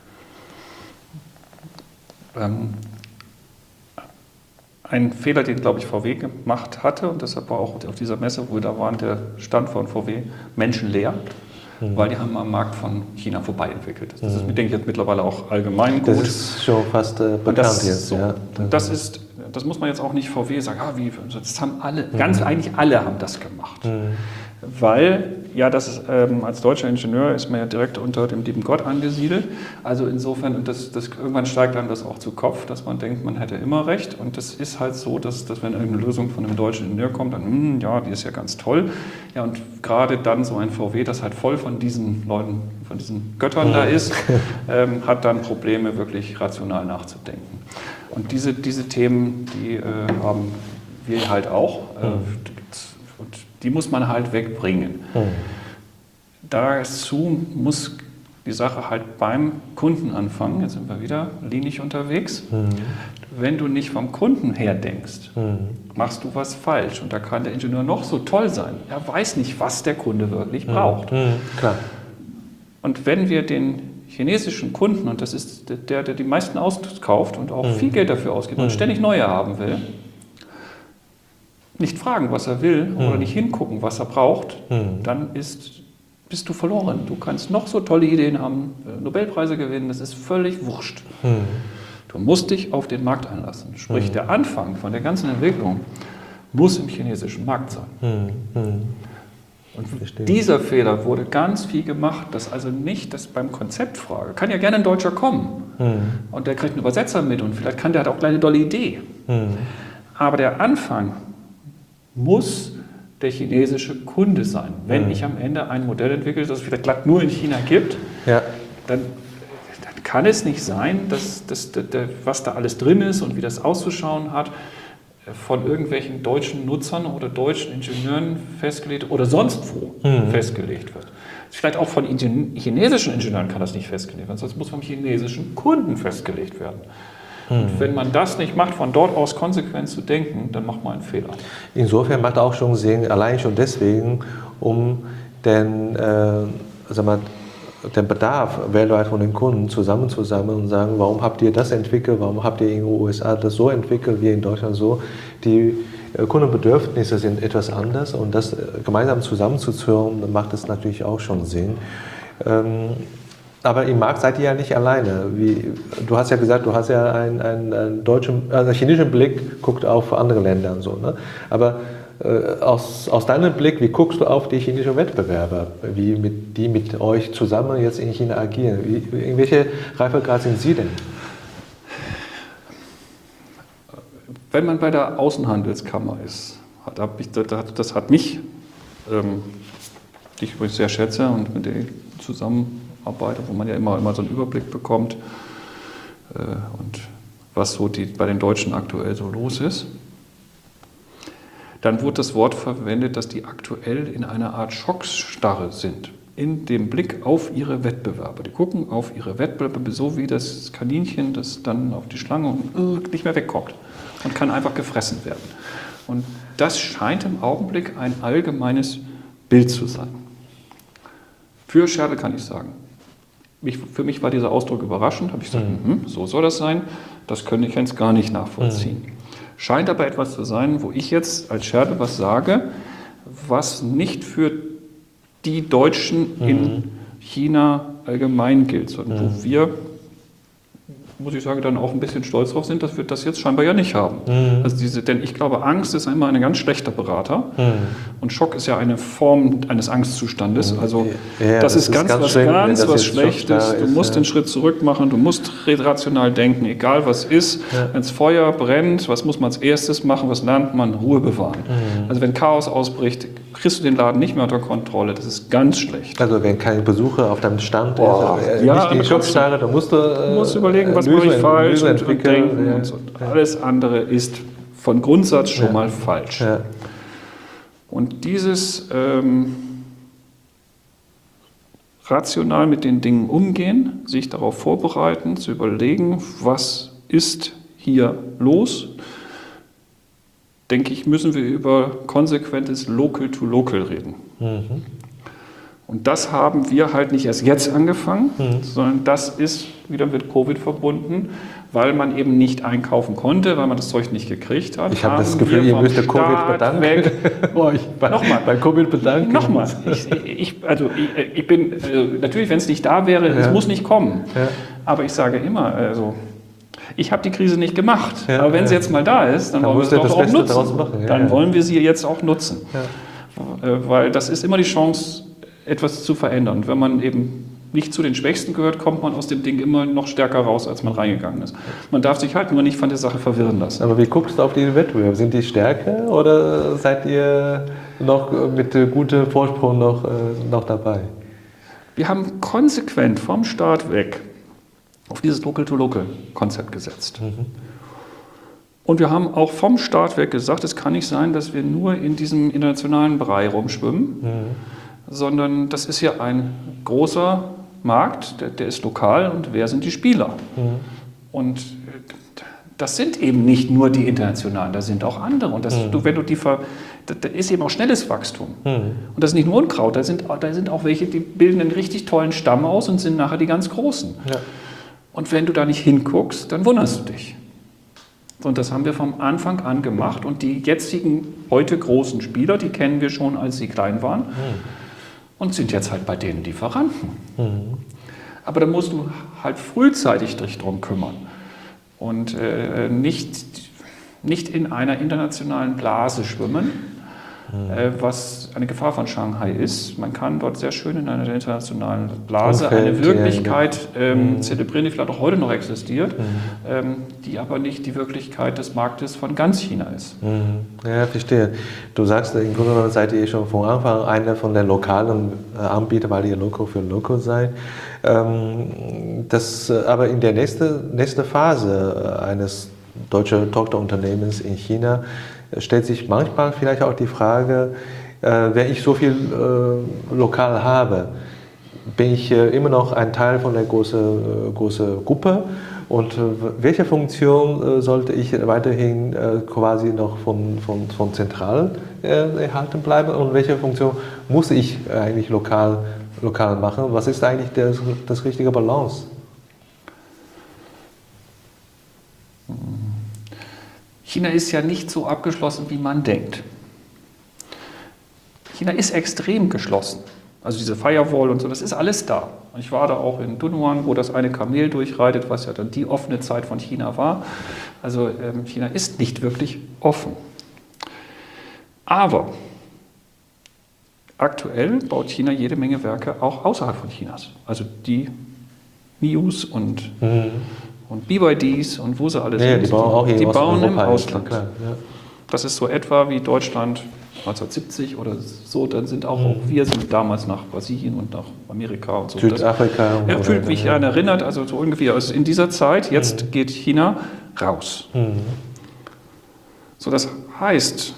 Ähm, ein Fehler, den, glaube ich, V W gemacht hatte, und deshalb war auch auf dieser Messe, wo wir da waren, der Stand von V W menschenleer. Mhm. weil die haben am Markt von China vorbei entwickelt. Das ist, mhm. denke ich, jetzt mittlerweile auch allgemein gut. Das ist schon fast äh, bekannt das, jetzt. So. Ja. Und das ist, das muss man jetzt auch nicht V W sagen, ah, wie, das haben alle, mhm. ganz eigentlich alle haben das gemacht. Mhm. Weil, ja, das ist, ähm, als deutscher Ingenieur ist man ja direkt unter dem lieben Gott angesiedelt. Also insofern, und das, das, irgendwann steigt einem das auch zu Kopf, dass man denkt, man hätte immer recht. Und das ist halt so, dass, dass wenn irgendeine Lösung von einem deutschen Ingenieur kommt, dann, hm, ja, die ist ja ganz toll. Ja, und gerade dann so ein V W, das halt voll von diesen Leuten, von diesen Göttern da ist, ähm, hat dann Probleme, wirklich rational nachzudenken. Und diese, diese Themen, die äh, haben wir halt auch. Äh, und die muss man halt wegbringen. Mhm. Dazu muss die Sache halt beim Kunden anfangen. Jetzt sind wir wieder linig unterwegs. Mhm. Wenn du nicht vom Kunden her denkst, mhm. machst du was falsch. Und da kann der Ingenieur noch so toll sein. Er weiß nicht, was der Kunde wirklich mhm. braucht. Mhm. Klar. Und wenn wir den chinesischen Kunden, und das ist der, der die meisten auskauft und auch mhm. viel Geld dafür ausgibt mhm. und ständig neue haben will, nicht fragen, was er will, mhm. oder nicht hingucken, was er braucht, mhm. dann ist, bist du verloren. Du kannst noch so tolle Ideen haben, Nobelpreise gewinnen, das ist völlig wurscht. Mhm. Du musst dich auf den Markt einlassen. Sprich, mhm. der Anfang von der ganzen Entwicklung muss im chinesischen Markt sein. Mhm. Mhm. Und Verstehen. Dieser Fehler wurde ganz viel gemacht, dass also nicht das beim Konzeptfrage, kann ja gerne ein Deutscher kommen mhm. und der kriegt einen Übersetzer mit und vielleicht kann der hat auch gleich eine tolle Idee. Mhm. Aber der Anfang muss der chinesische Kunde sein. Wenn mhm. ich am Ende ein Modell entwickle, das es vielleicht glatt nur in China gibt, ja. dann, dann kann es nicht sein, dass, dass, dass, was da alles drin ist und wie das auszuschauen hat, von irgendwelchen deutschen Nutzern oder deutschen Ingenieuren festgelegt oder sonst wo mhm. festgelegt wird. Vielleicht auch von Ingen- chinesischen Ingenieuren kann das nicht festgelegt werden, sonst muss vom chinesischen Kunden festgelegt werden. Und wenn man das nicht macht, von dort aus konsequent zu denken, dann macht man einen Fehler. Insofern macht auch schon Sinn, allein schon deswegen, um den, äh, sag mal, den Bedarf weltweit von den Kunden zusammenzusammeln und sagen, warum habt ihr das entwickelt, warum habt ihr in den U S A das so entwickelt, wie in Deutschland so. Die äh, Kundenbedürfnisse sind etwas anders und das äh, gemeinsam zusammenzuführen, macht es natürlich auch schon Sinn. Ähm, Aber im Markt seid ihr ja nicht alleine. Wie, du hast ja gesagt, du hast ja einen, einen, einen deutschen, also chinesischen Blick, guckt auf andere Länder und so. Ne? Aber äh, aus, aus deinem Blick, wie guckst du auf die chinesischen Wettbewerber, wie mit, die mit euch zusammen jetzt in China agieren? Wie, in welche Reifegrad sind sie denn? Wenn man bei der Außenhandelskammer ist, hat, ich, das hat mich, ähm, die ich sehr schätze und mit der zusammen Arbeiter, wo man ja immer, immer so einen Überblick bekommt äh, und was so die, bei den Deutschen aktuell so los ist. Dann wurde das Wort verwendet, dass die aktuell in einer Art Schocksstarre sind, in dem Blick auf ihre Wettbewerber. Die gucken auf ihre Wettbewerber, so wie das Kaninchen, das dann auf die Schlange und uh, nicht mehr wegkommt und kann einfach gefressen werden. Und das scheint im Augenblick ein allgemeines Bild zu sein. Für Schertl kann ich sagen, mich, für mich war dieser Ausdruck überraschend, habe ich gesagt, mhm. so soll das sein, das könnte ich jetzt gar nicht nachvollziehen. Mhm. Scheint aber etwas zu sein, wo ich jetzt als Schertl was sage, was nicht für die Deutschen mhm. in China allgemein gilt, sondern mhm. wo wir, muss ich sagen, dann auch ein bisschen stolz drauf sind, dass wir das jetzt scheinbar ja nicht haben. Mhm. Also diese, denn ich glaube, Angst ist immer ein ganz schlechter Berater mhm. und Schock ist ja eine Form eines Angstzustandes. Also ja, das, das ist ganz, ganz was schlimm, ganz was Schlechtes. Du ist, musst ja. den Schritt zurück machen, du musst rational denken, egal was ist. Ja. Wenn das Feuer brennt, was muss man als erstes machen, was lernt man? Ruhe bewahren. Mhm. Also wenn Chaos ausbricht, kriegst du den Laden nicht mehr unter Kontrolle. Das ist ganz schlecht. Also wenn kein Besucher auf deinem Stand Boah, ist, äh, ja, nicht die Schockstarre, da musst du, äh, du musst überlegen, was mache ich falsch und, und denken ja. und so. Alles andere ist von Grundsatz schon ja. mal falsch. Ja. Und dieses ähm, rational mit den Dingen umgehen, sich darauf vorbereiten, zu überlegen, was ist hier los, denke ich, müssen wir über konsequentes Local-to-Local reden. Mhm. Und das haben wir halt nicht erst jetzt angefangen, mhm. sondern das ist wieder mit Covid verbunden, weil man eben nicht einkaufen konnte, weil man das Zeug nicht gekriegt hat. Ich habe das Gefühl, ihr müsst der Covid bedanken. Euch bei, Nochmal, bei Covid bedanken. Nochmal. Ich, ich, also ich, ich bin, also natürlich, wenn es nicht da wäre, ja. es muss nicht kommen. Ja. Aber ich sage immer, also ich habe die Krise nicht gemacht. Ja, aber wenn ja. sie jetzt mal da ist, dann, dann wollen wir sie doch auch nutzen. Machen. Ja, dann ja. wollen wir sie jetzt auch nutzen. Ja. Weil das ist immer die Chance, etwas zu verändern. Wenn man eben nicht zu den Schwächsten gehört, kommt man aus dem Ding immer noch stärker raus, als man reingegangen ist. Man darf sich halt nur nicht von der Sache verwirren lassen. Aber wie guckst du auf die Wettbewerbe? Sind die stärker oder seid ihr noch mit gutem Vorsprung noch, noch dabei? Wir haben konsequent vom Start weg auf dieses Local-to-Local-Konzept gesetzt. Mhm. Und wir haben auch vom Start weg gesagt, es kann nicht sein, dass wir nur in diesem internationalen Brei rumschwimmen, mhm. sondern das ist ja ein großer Markt, der, der ist lokal und wer sind die Spieler? Mhm. Und das sind eben nicht nur die internationalen, da sind auch andere. Und das, mhm. du, wenn du die ver, da, da ist eben auch schnelles Wachstum. Mhm. Und das ist nicht nur Unkraut, da sind, da sind auch welche, die bilden einen richtig tollen Stamm aus und sind nachher die ganz Großen. Ja. Und wenn du da nicht hinguckst, dann wunderst du dich. Und das haben wir vom Anfang an gemacht. Und die jetzigen, heute großen Spieler, die kennen wir schon, als sie klein waren. Mhm. Und sind jetzt halt bei denen Lieferanten. Mhm. Aber da musst du halt frühzeitig dich drum kümmern. Und äh, nicht, nicht in einer internationalen Blase schwimmen, mhm. äh, was eine Gefahr von Shanghai ist. Man kann dort sehr schön in einer internationalen Blase Umfeld, eine Wirklichkeit ähm, mhm. zelebrieren, die vielleicht auch heute noch existiert, mhm. ähm, die aber nicht die Wirklichkeit des Marktes von ganz China ist. Mhm. Ja, verstehe. Du sagst, im Grunde genommen seid ihr schon von Anfang an einer von den lokalen äh, Anbietern, weil ihr Loco für Loco seid. Ähm, das, aber in der nächsten nächste Phase eines deutschen Tochterunternehmens in China stellt sich manchmal vielleicht auch die Frage, äh, wenn ich so viel äh, lokal habe, bin ich äh, immer noch ein Teil von der großen äh, große Gruppe und äh, welche Funktion äh, sollte ich weiterhin äh, quasi noch von, von, von zentral äh, erhalten bleiben und welche Funktion muss ich eigentlich lokal, lokal machen? Was ist eigentlich der, das richtige Balance? China ist ja nicht so abgeschlossen, wie man denkt. China ist extrem geschlossen. Also diese Firewall und so, das ist alles da. Ich war da auch in Dunhuang, wo das eine Kamel durchreitet, was ja dann die offene Zeit von China war. Also ähm, China ist nicht wirklich offen. Aber aktuell baut China jede Menge Werke auch außerhalb von Chinas. Also die Mius und... Mhm. Und B Y Ds und wo sie alle ja, sind, die bauen, auch hier die bauen im Ausland. Klar, ja. Das ist so etwa wie Deutschland neunzehnhundertsiebzig oder so, dann sind auch, mhm. auch wir sind damals nach Brasilien und nach Amerika und so. Südafrika. Das, ja, fühlt mich ja. erinnert, also so ungefähr also in dieser Zeit, jetzt mhm. geht China raus. Mhm. So, das heißt,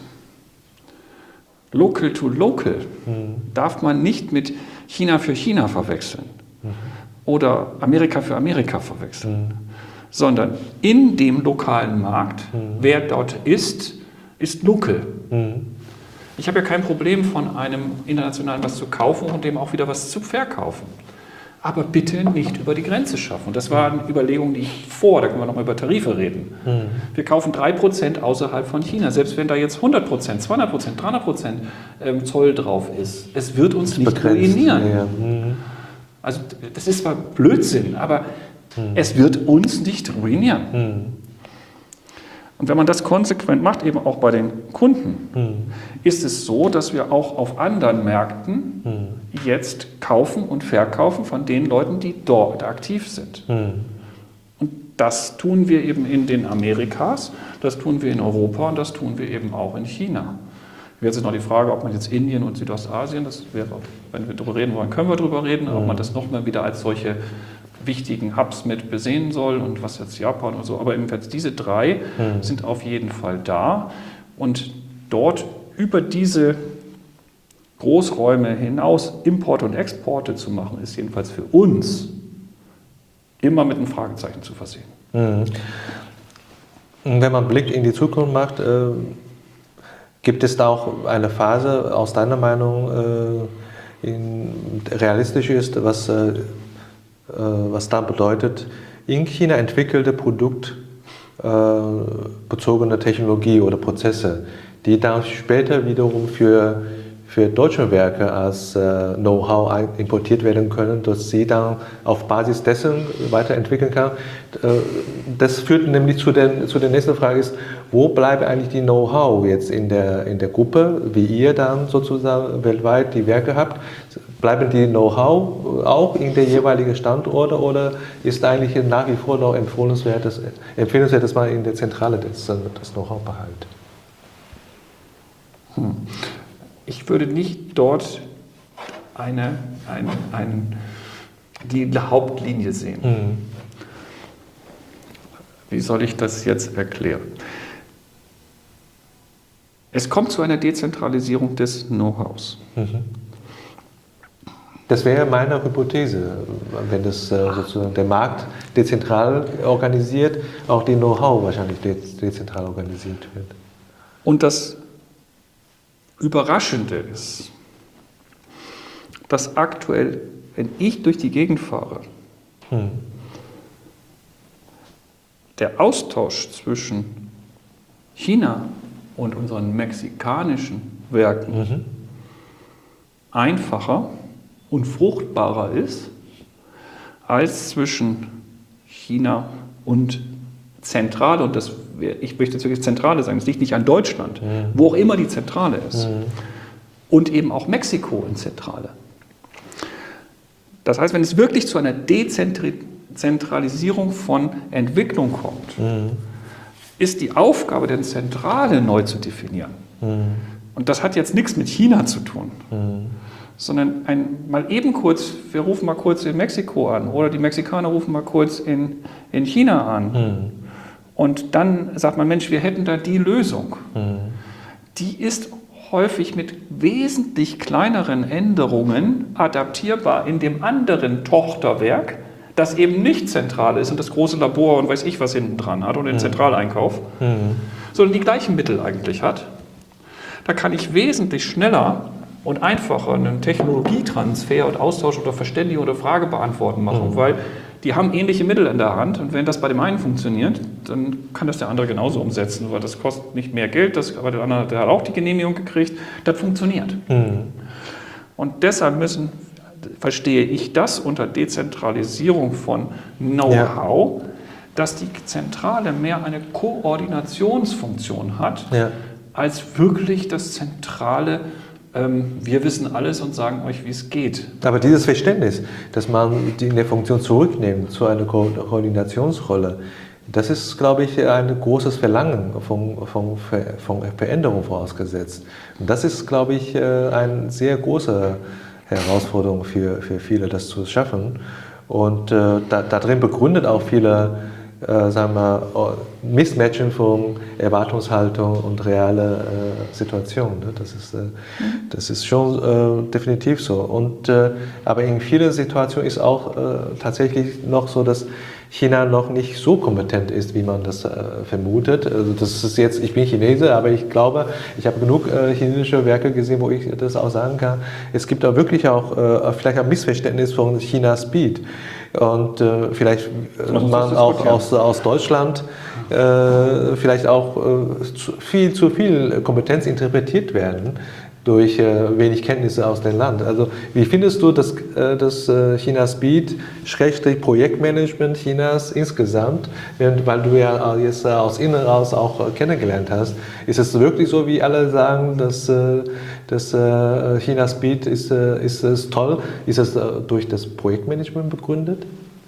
local to local mhm. darf man nicht mit China für China verwechseln. Mhm. Oder Amerika für Amerika verwechseln, mhm. sondern in dem lokalen Markt, mhm. wer dort ist, ist local. Mhm. Ich habe ja kein Problem, von einem internationalen was zu kaufen und dem auch wieder was zu verkaufen. Aber bitte nicht über die Grenze schaffen. Und das war eine Überlegung, die ich vor, da können wir nochmal über Tarife reden. Mhm. Wir kaufen drei Prozent außerhalb von China, selbst wenn da jetzt hundert Prozent, zweihundert Prozent, dreihundert Prozent Zoll drauf ist. Es wird uns nicht begrenzt ruinieren. Ja. Mhm. Also das ist zwar Blödsinn, aber hm. es wird uns nicht ruinieren. Hm. Und wenn man das konsequent macht, eben auch bei den Kunden, hm. ist es so, dass wir auch auf anderen Märkten hm. jetzt kaufen und verkaufen von den Leuten, die dort aktiv sind. Hm. Und das tun wir eben in den Amerikas, das tun wir in Europa und das tun wir eben auch in China. Jetzt ist noch die Frage, ob man jetzt Indien und Südostasien, das wäre, wenn wir darüber reden wollen, können wir darüber reden, mhm. ob man das nochmal wieder als solche wichtigen Hubs mit besehen soll und was jetzt Japan und so. Aber jedenfalls diese drei mhm. sind auf jeden Fall da. Und dort über diese Großräume hinaus Importe und Exporte zu machen, ist jedenfalls für uns immer mit einem Fragezeichen zu versehen. Mhm. Wenn man einen Blick in die Zukunft macht, äh gibt es da auch eine Phase, aus deiner Meinung, äh, in, realistisch ist, was, äh, was dann bedeutet, in China entwickelte produktbezogene Technologie oder Prozesse, die dann später wiederum für, für deutsche Werke als äh, Know-how importiert werden können, dass sie dann auf Basis dessen weiterentwickeln kann. Das führt nämlich zu der, zu der nächsten Frage, ist, wo bleibt eigentlich die Know-how jetzt in der, in der Gruppe, wie ihr dann sozusagen weltweit die Werke habt? Bleiben die Know-how auch in der jeweiligen Standorte oder ist eigentlich nach wie vor noch empfehlenswert, dass, empfehlenswert, dass man in der Zentrale das, das Know-how behält? Hm. Ich würde nicht dort eine, ein, ein, die Hauptlinie sehen. Mhm. Wie soll ich das jetzt erklären? Es kommt zu einer Dezentralisierung des Know-hows. Mhm. Das wäre meine Hypothese, wenn das sozusagen der Markt dezentral organisiert, auch die Know-how wahrscheinlich dezentral organisiert wird. Und das Überraschende ist, dass aktuell, wenn ich durch die Gegend fahre, hm. der Austausch zwischen China und unseren mexikanischen Werken mhm. einfacher und fruchtbarer ist, als zwischen China und Zentrale, und das, ich möchte jetzt wirklich Zentrale sagen, das liegt nicht an Deutschland, mhm. wo auch immer die Zentrale ist, mhm. und eben auch Mexiko in Zentrale. Das heißt, wenn es wirklich zu einer Dezentralisierung von Entwicklung kommt, mhm. ist die Aufgabe der Zentrale neu zu definieren. Mhm. Und das hat jetzt nichts mit China zu tun, mhm. sondern ein, mal eben kurz, wir rufen mal kurz in Mexiko an oder die Mexikaner rufen mal kurz in, in China an. Mhm. Und dann sagt man, Mensch, wir hätten da die Lösung. Mhm. Die ist häufig mit wesentlich kleineren Änderungen adaptierbar in dem anderen Tochterwerk, das eben nicht zentral ist und das große Labor und weiß ich was hinten dran hat oder den mhm. Zentraleinkauf, mhm. sondern die gleichen Mittel eigentlich hat. Da kann ich wesentlich schneller und einfacher einen Technologietransfer und Austausch oder Verständigung oder Frage beantworten machen, mhm. weil die haben ähnliche Mittel in der Hand und wenn das bei dem einen funktioniert, dann kann das der andere genauso umsetzen, weil das kostet nicht mehr Geld, das, aber der andere der hat auch die Genehmigung gekriegt, das funktioniert. Mhm. Und deshalb müssen, verstehe ich das unter Dezentralisierung von Know-how, ja. dass die Zentrale mehr eine Koordinationsfunktion hat, ja. als wirklich das zentrale wir wissen alles und sagen euch, wie es geht. Aber dieses Verständnis, dass man die in der Funktion zurücknimmt zu einer Ko Koordinationsrolle, das ist, glaube ich, ein großes Verlangen von, von, von Veränderung vorausgesetzt. Und das ist, glaube ich, eine sehr große Herausforderung für, für viele, das zu schaffen. Und äh, da, darin begründet auch viele Äh, sagen wir, Mismatchen von Erwartungshaltung und reale äh, Situation. Ne? Das ist, äh, das ist schon äh, definitiv so. Und, äh, aber in vielen Situationen ist auch äh, tatsächlich noch so, dass China noch nicht so kompetent ist, wie man das äh, vermutet. Also das ist jetzt, ich bin Chinese, aber ich glaube, ich habe genug äh, chinesische Werke gesehen, wo ich das auch sagen kann. Es gibt da wirklich auch äh, vielleicht ein Missverständnis von China Speed. Und äh, vielleicht äh, man auch aus, aus Deutschland äh, vielleicht auch äh, zu, viel zu viel Kompetenz interpretiert werden durch äh, wenig Kenntnisse aus dem Land. Also wie findest du das, äh, das äh, China Speed, Schrägstrich Projektmanagement Chinas insgesamt, während, weil du ja jetzt äh, aus innen raus auch äh, kennengelernt hast, ist es wirklich so, wie alle sagen, dass, äh, dass äh, China Speed ist, äh, ist, ist toll? Ist es äh, durch das Projektmanagement begründet?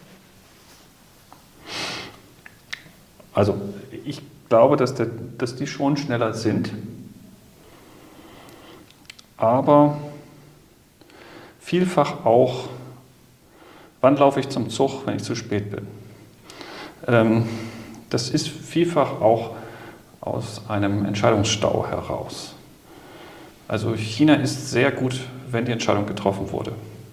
Also ich glaube, dass, der, dass die schon schneller sind. Aber vielfach auch, wann laufe ich zum Zug, wenn ich zu spät bin? Ähm, das ist vielfach auch aus einem Entscheidungsstau heraus. Also China ist sehr gut, wenn die Entscheidung getroffen wurde.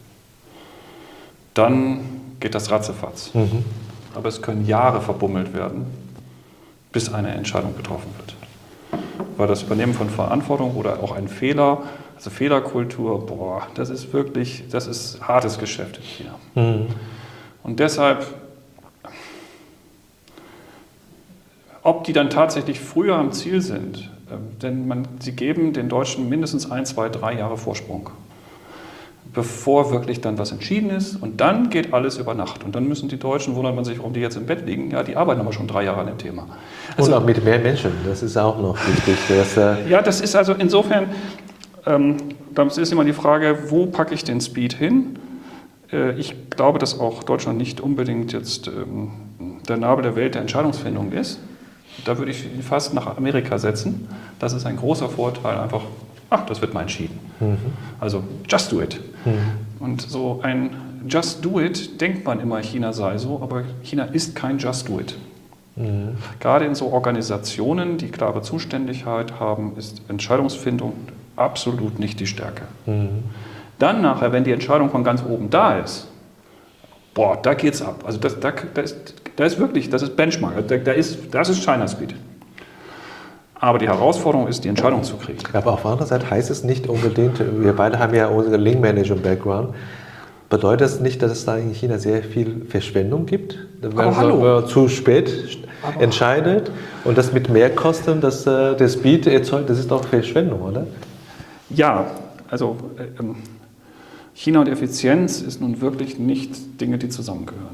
Dann geht das ratzefatz. Mhm. Aber es können Jahre verbummelt werden, bis eine Entscheidung getroffen wird. Weil das Übernehmen von Verantwortung oder auch ein Fehler, also Fehlerkultur, boah, das ist wirklich, das ist hartes Geschäft in China. Mhm. Und deshalb, Ob die dann tatsächlich früher am Ziel sind, denn man, sie geben den Deutschen mindestens ein, zwei, drei Jahre Vorsprung, bevor wirklich dann was entschieden ist. Und dann geht alles über Nacht. Und dann müssen die Deutschen, wundert man sich, warum die jetzt im Bett liegen, ja, die arbeiten aber schon drei Jahre an dem Thema. Also, und auch mit mehr Menschen, das ist auch noch wichtig. Dass, äh ja, das ist also insofern, ähm, das ist immer die Frage, wo packe ich den Speed hin? Äh, ich glaube, dass auch Deutschland nicht unbedingt jetzt ähm, der Nabel der Welt der Entscheidungsfindung ist. Da würde ich ihn fast nach Amerika setzen. Das ist ein großer Vorteil, einfach, ach, das wird mal entschieden. Mhm. Also, just do it. Mhm. Und so ein Just do it, denkt man immer, China sei so, aber China ist kein Just do it. Mhm. Gerade in so Organisationen, die klare Zuständigkeit haben, ist Entscheidungsfindung absolut nicht die Stärke. Mhm. Dann nachher, wenn die Entscheidung von ganz oben da ist, boah, da geht's ab. Also das, da, da, ist, da ist wirklich, das ist Benchmark, da, da ist, das ist China Speed. Aber die Herausforderung ist, die Entscheidung zu kriegen. Aber auf der anderen Seite heißt es nicht unbedingt, wir beide haben ja unsere Lean Management Background, bedeutet das nicht, dass es da in China sehr viel Verschwendung gibt? Wenn man zu spät Aber entscheidet und das mit Mehrkosten, dass äh, der Speed erzeugt, das ist doch Verschwendung, oder? Ja, also äh, China und Effizienz ist nun wirklich nicht Dinge, die zusammengehören.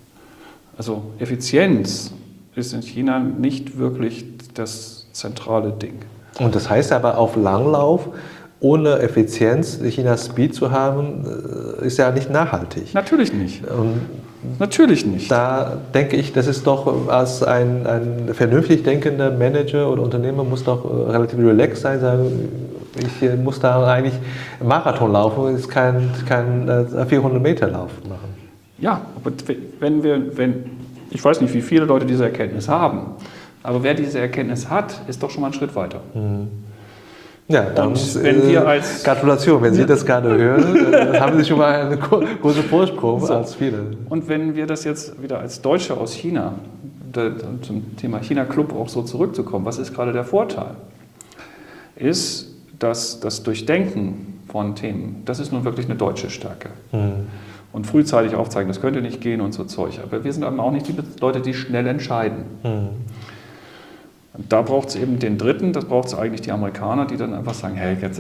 Also Effizienz ist in China nicht wirklich das zentrale Ding. Und das heißt aber auf Langlauf, ohne Effizienz China Speed zu haben, ist ja nicht nachhaltig. Natürlich nicht. Und Natürlich nicht. Da denke ich, das ist doch als ein, ein vernünftig denkender Manager oder Unternehmer muss doch relativ relaxed sein, sagen, ich muss da eigentlich Marathon laufen, ist kein, kein vierhundert Meter Lauf machen. Ja, aber wenn wir, wenn, ich weiß nicht, wie viele Leute diese Erkenntnis haben, aber wer diese Erkenntnis hat, ist doch schon mal einen Schritt weiter. Mhm. Ja, dann und wenn wir als Gratulation, wenn Sie ja. das gerade hören, dann haben Sie schon mal einen großen Vorsprung so. als viele. Und wenn wir das jetzt wieder als Deutsche aus China, zum Thema China-Club auch so zurückzukommen, was ist gerade der Vorteil? Ist, dass das Durchdenken von Themen, das ist nun wirklich eine deutsche Stärke. Mhm. Und frühzeitig aufzeigen, das könnte nicht gehen und so Zeug. Aber wir sind eben auch nicht die Leute, die schnell entscheiden. Mhm. Und da braucht es eben den Dritten, das braucht es eigentlich die Amerikaner, die dann einfach sagen, hey, jetzt,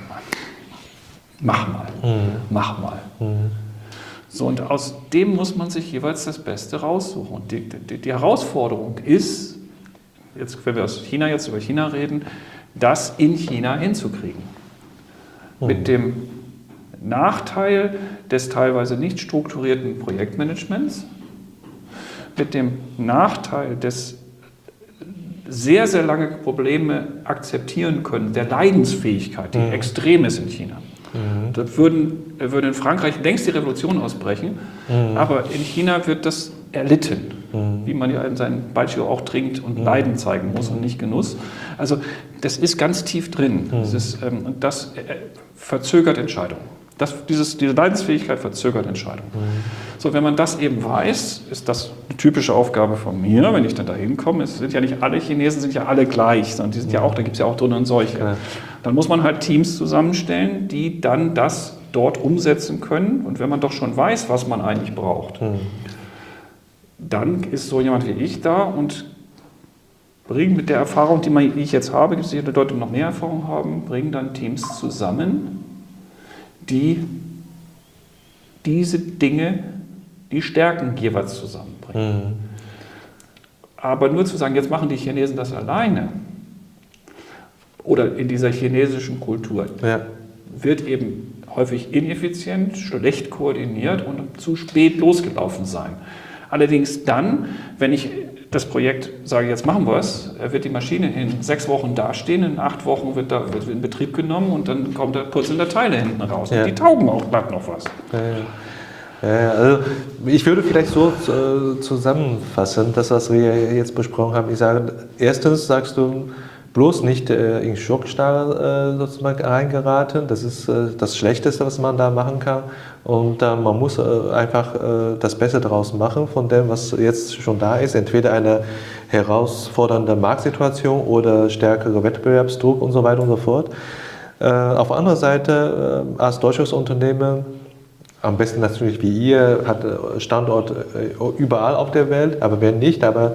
mach mal, mhm. mach mal. Mhm. So, und aus dem muss man sich jeweils das Beste raussuchen. Und die, die, die Herausforderung ist, jetzt, wenn wir aus China jetzt über China reden, das in China hinzukriegen. Mhm. Mit dem Nachteil des teilweise nicht strukturierten Projektmanagements, mit dem Nachteil des sehr, sehr lange Probleme akzeptieren können, der Leidensfähigkeit, die mhm. extrem ist in China. Mhm. Da würden, würde in Frankreich längst die Revolution ausbrechen, mhm. aber in China wird das erlitten, mhm. wie man ja in seinem Baijiu auch trinkt und mhm. Leiden zeigen muss und nicht Genuss. Also das ist ganz tief drin. Mhm. Das ist, ähm, und das äh, verzögert Entscheidungen. Das, dieses, diese Leidensfähigkeit verzögert Entscheidungen. Mhm. So, wenn man das eben weiß, ist das eine typische Aufgabe von mir, wenn ich dann da hinkomme. Es sind ja nicht alle Chinesen, sind ja alle gleich, sondern die sind ja auch, da gibt es ja auch drinnen und solche. Ja. Dann muss man halt Teams zusammenstellen, die dann das dort umsetzen können. Und wenn man doch schon weiß, was man eigentlich braucht, mhm. dann ist so jemand wie ich da und bringt mit der Erfahrung, die, man, die ich jetzt habe, gibt es sicher Leute, die noch mehr Erfahrung haben, bringen dann Teams zusammen, die diese Dinge, die Stärken jeweils zusammenbringen. Mhm. Aber nur zu sagen, jetzt machen die Chinesen das alleine oder in dieser chinesischen Kultur, ja. wird eben häufig ineffizient, schlecht koordiniert und zu spät losgelaufen sein. Allerdings dann, wenn ich das Projekt sage, jetzt machen wir es, wird die Maschine in sechs Wochen dastehen, in acht Wochen wird da wird in Betrieb genommen und dann kommt der Purzeln der Teile hinten raus. Ja. Und die taugen auch glatt noch was. Ja, ja. Ja, also ich würde vielleicht so zusammenfassen, das, was wir jetzt besprochen haben. Ich sage, erstens sagst du, bloß nicht in Schockstarre sozusagen reingeraten. Das ist das Schlechteste, was man da machen kann. Und äh, man muss äh, einfach äh, das Beste daraus machen von dem, was jetzt schon da ist. Entweder eine herausfordernde Marktsituation oder stärkere Wettbewerbsdruck und so weiter und so fort. Äh, auf der anderen Seite, äh, als deutsches Unternehmen, am besten natürlich wie ihr, hat Standort äh, überall auf der Welt, aber wenn nicht, aber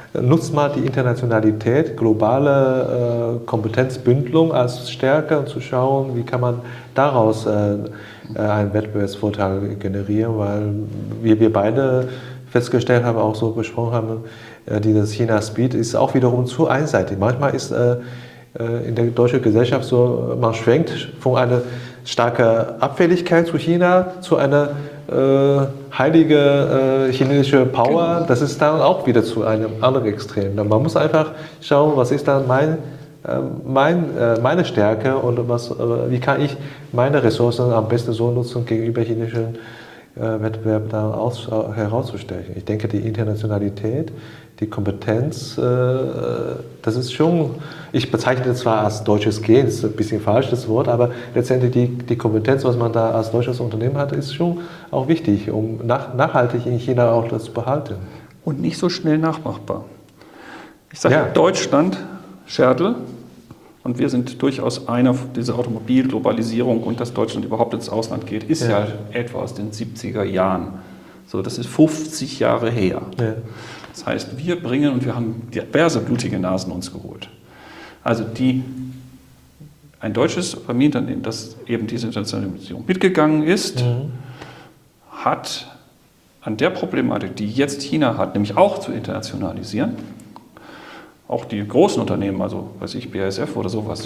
nutzt man die Internationalität, globale äh, Kompetenzbündelung als Stärke und zu schauen, wie kann man daraus äh, einen Wettbewerbsvorteil generieren, weil wir, wir beide festgestellt haben, auch so besprochen haben, äh, dieses China-Speed ist auch wiederum zu einseitig. Manchmal ist äh, in der deutschen Gesellschaft so, man schwenkt von einer starken Abfälligkeit zu China zu einer äh, heilige äh, chinesische Power. Genau. Das ist dann auch wieder zu einem anderen Extrem. Man muss einfach schauen, was ist dann mein, äh, mein, äh, meine Stärke und was, äh, wie kann ich meine Ressourcen am besten so nutzen gegenüber chinesischen äh, Wettbewerb da aus, äh, herauszustechen. Ich denke, die Internationalität, die Kompetenz, äh, das ist schon, ich bezeichne das zwar als deutsches Gen, das ist ein bisschen falsch das Wort, aber letztendlich die, die Kompetenz, was man da als deutsches Unternehmen hat, ist schon auch wichtig, um nach, nachhaltig in China auch das zu behalten. Und nicht so schnell nachmachbar. Ich sage ja. Deutschland, Scherdl, und wir sind durchaus einer, diese Automobilglobalisierung und dass Deutschland überhaupt ins Ausland geht, ist ja, ja etwa aus den siebziger Jahren. So, das ist fünfzig Jahre her. Ja. Das heißt, wir bringen, und wir haben diverse blutige Nasen uns geholt. Also die, ein deutsches Familienunternehmen, das eben diese Internationalisierung mitgegangen ist, mhm. hat an der Problematik, die jetzt China hat, nämlich auch zu internationalisieren, auch die großen Unternehmen, also weiß ich, B A S F oder sowas,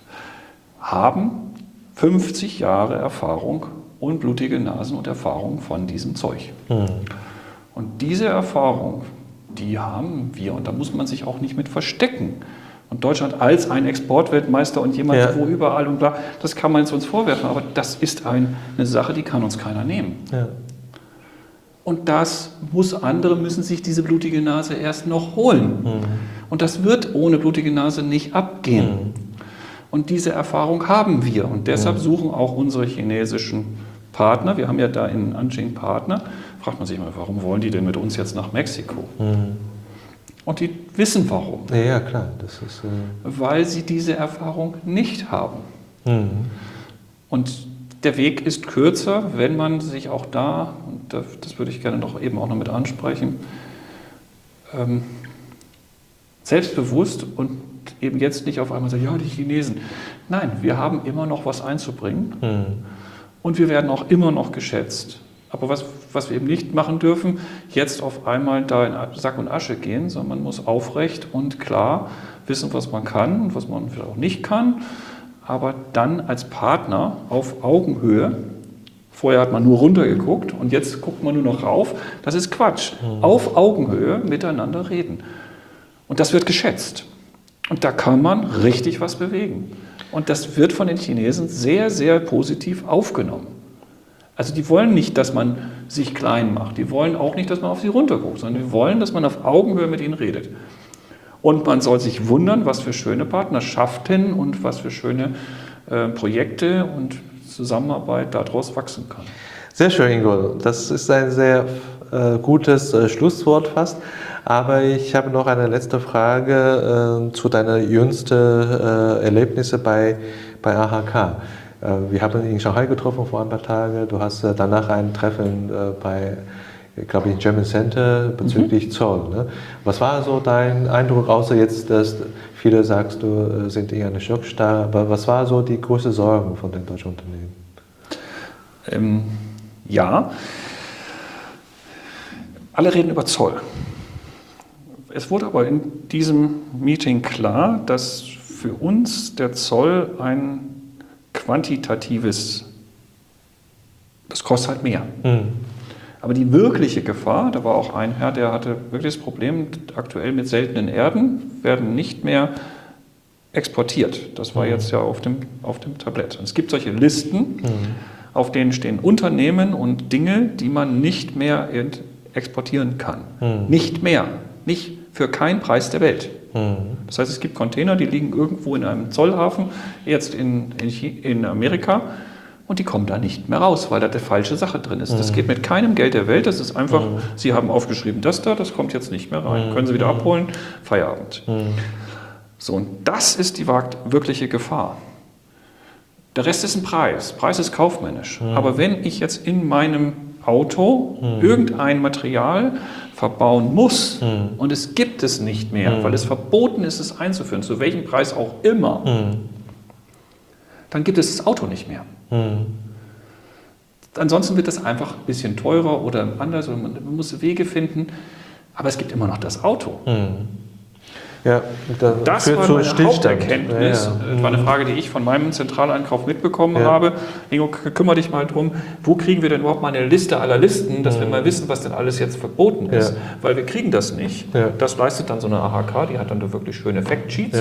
haben fünfzig Jahre Erfahrung und blutige Nasen und Erfahrung von diesem Zeug. Mhm. Und diese Erfahrung, die haben wir, und da muss man sich auch nicht mit verstecken. Und Deutschland als ein Exportweltmeister und jemand, ja. wo überall und bla, das kann man jetzt uns vorwerfen, aber das ist ein, eine Sache, die kann uns keiner nehmen. Ja. Und das muss, andere müssen sich diese blutige Nase erst noch holen. Mhm. Und das wird ohne blutige Nase nicht abgehen. Mhm. Und diese Erfahrung haben wir. Und deshalb mhm. suchen auch unsere chinesischen Partner, wir haben ja da in Anjing Partner, fragt man sich mal, warum wollen die denn mit uns jetzt nach Mexiko? Mhm. Und die wissen warum. Ja, ja klar. Das ist, äh Weil sie diese Erfahrung nicht haben. Mhm. Und der Weg ist kürzer, wenn man sich auch da, und das würde ich gerne noch eben auch noch mit ansprechen, ähm, selbstbewusst und eben jetzt nicht auf einmal sagen, ja, die Chinesen. Nein, wir haben immer noch was einzubringen mhm. und wir werden auch immer noch geschätzt. Aber was, was wir eben nicht machen dürfen, jetzt auf einmal da in Sack und Asche gehen, sondern man muss aufrecht und klar wissen, was man kann und was man vielleicht auch nicht kann, aber dann als Partner auf Augenhöhe, vorher hat man nur runtergeguckt und jetzt guckt man nur noch rauf, das ist Quatsch, mhm. auf Augenhöhe miteinander reden. Und das wird geschätzt. Und da kann man richtig was bewegen. Und das wird von den Chinesen sehr, sehr positiv aufgenommen. Also die wollen nicht, dass man sich klein macht. Die wollen auch nicht, dass man auf sie runterguckt, sondern die wollen, dass man auf Augenhöhe mit ihnen redet. Und man soll sich wundern, was für schöne Partnerschaften und was für schöne äh, Projekte und Zusammenarbeit daraus wachsen kann. Sehr schön, Ingo. Das ist ein sehr äh, gutes äh, Schlusswort fast. Aber ich habe noch eine letzte Frage äh, zu deinen jüngsten äh, Erlebnissen bei, bei A H K. Wir haben ihn in Shanghai getroffen vor ein paar Tagen. Du hast danach ein Treffen bei, ich glaube, im German Center bezüglich mhm. Zoll. Ne? Was war so dein Eindruck, außer jetzt, dass viele sagst, du sind in einer Schockstarre, aber was war so die größte Sorge von den deutschen Unternehmen? Ähm, ja, alle reden über Zoll. Es wurde aber in diesem Meeting klar, dass für uns der Zoll ein quantitatives, das kostet halt mehr. Mhm. Aber die wirkliche Gefahr, da war auch ein Herr, der hatte wirklich das Problem, aktuell mit seltenen Erden werden nicht mehr exportiert. Das war mhm. jetzt ja auf dem, auf dem Tablett. Und es gibt solche Listen, mhm. auf denen stehen Unternehmen und Dinge, die man nicht mehr exportieren kann. Mhm. Nicht mehr. Nicht für keinen Preis der Welt. Das heißt, es gibt Container, die liegen irgendwo in einem Zollhafen, jetzt in, in, in Amerika, und die kommen da nicht mehr raus, weil da die falsche Sache drin ist. Das geht mit keinem Geld der Welt, das ist einfach, mhm. Sie haben aufgeschrieben, das da, das kommt jetzt nicht mehr rein. Mhm. Können Sie wieder abholen, Feierabend. Mhm. So, und das ist die wirkliche Gefahr. Der Rest ist ein Preis. Preis ist kaufmännisch. Mhm. Aber wenn ich jetzt in meinem Auto Mhm. irgendein Material verbauen muss Mhm. und es gibt es nicht mehr, Mhm. weil es verboten ist, es einzuführen, zu welchem Preis auch immer, Mhm. dann gibt es das Auto nicht mehr. Mhm. Ansonsten wird das einfach ein bisschen teurer oder anders, oder man muss Wege finden, aber es gibt immer noch das Auto. Mhm. Ja, da Das führt war zu meine Stillstand. Haupterkenntnis. Ja, ja. Das war eine Frage, die ich von meinem Zentraleinkauf mitbekommen Ja. habe. Ingo, kümmere dich mal drum, wo kriegen wir denn überhaupt mal eine Liste aller Listen, dass Mhm. wir mal wissen, was denn alles jetzt verboten ist. Ja. Weil wir kriegen das nicht. Ja. Das leistet dann so eine A H K, die hat dann da wirklich schöne Factsheets. Ja.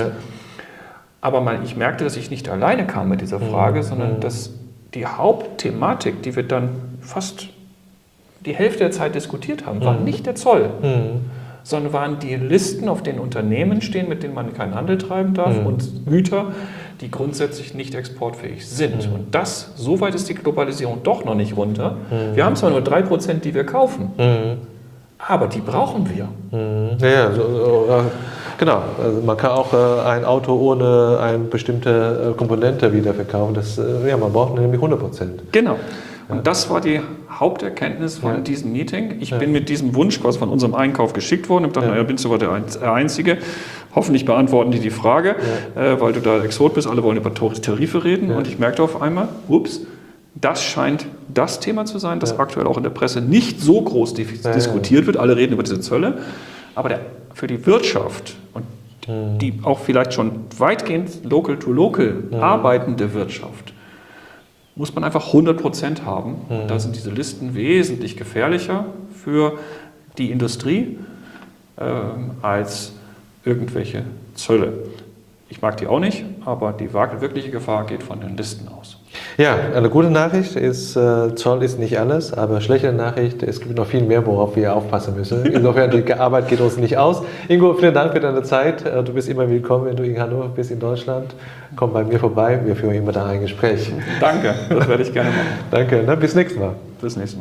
Aber mal, ich merkte, dass ich nicht alleine kam mit dieser Frage, Mhm. sondern dass die Hauptthematik, die wir dann fast die Hälfte der Zeit diskutiert haben, war Mhm. nicht der Zoll, Mhm. sondern waren die Listen, auf denen Unternehmen stehen, mit denen man keinen Handel treiben darf, Mhm. und Güter, die grundsätzlich nicht exportfähig sind. Mhm. Und das, so weit ist die Globalisierung doch noch nicht runter. Mhm. Wir haben zwar nur drei Prozent, die wir kaufen, Mhm. aber die brauchen wir. Mhm. Ja, ja, so, so, äh, genau. Also man kann auch äh, ein Auto ohne eine bestimmte äh, Komponente wieder verkaufen. Das, äh, ja, man braucht nämlich hundert Prozent. Genau. Und das war die Haupterkenntnis von Ja. diesem Meeting. Ich Ja. bin mit diesem Wunsch quasi von unserem Einkauf geschickt worden und dachte, Ja. naja, bist du aber der Einz- der Einzige. Hoffentlich beantworten die die Frage, äh, weil du da Exot bist. Alle wollen über Tor- Tarife reden. Ja. Und ich merkte auf einmal, ups, das scheint das Thema zu sein, das Ja. aktuell auch in der Presse nicht so groß di- Ja, diskutiert wird. Alle reden über diese Zölle. Aber der, für die Wirtschaft und Mhm. die auch vielleicht schon weitgehend local-to-local Ja. arbeitende Wirtschaft, muss man einfach hundert Prozent haben. Mhm. Da sind diese Listen wesentlich gefährlicher für die Industrie ähm, als irgendwelche Zölle. Ich mag die auch nicht, aber die wirkliche Gefahr geht von den Listen aus. Ja, eine gute Nachricht ist, äh, Zoll ist nicht alles, aber schlechte Nachricht, es gibt noch viel mehr, worauf wir aufpassen müssen. Insofern, die Arbeit geht uns nicht aus. Ingo, vielen Dank für deine Zeit. Äh, Du bist immer willkommen, wenn du in Hannover bist, in Deutschland. Komm bei mir vorbei, wir führen immer da ein Gespräch. Danke, das werde ich gerne machen. Danke, ne? Bis nächstes Mal. Bis nächstes Mal.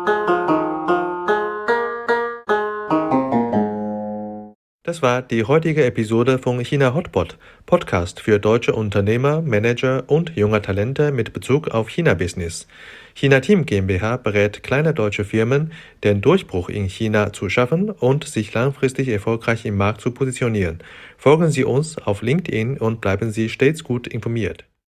Das war die heutige Episode von China Hotpot, Podcast für deutsche Unternehmer, Manager und junge Talente mit Bezug auf China-Business. China Team GmbH berät kleine deutsche Firmen, den Durchbruch in China zu schaffen und sich langfristig erfolgreich im Markt zu positionieren. Folgen Sie uns auf LinkedIn und bleiben Sie stets gut informiert.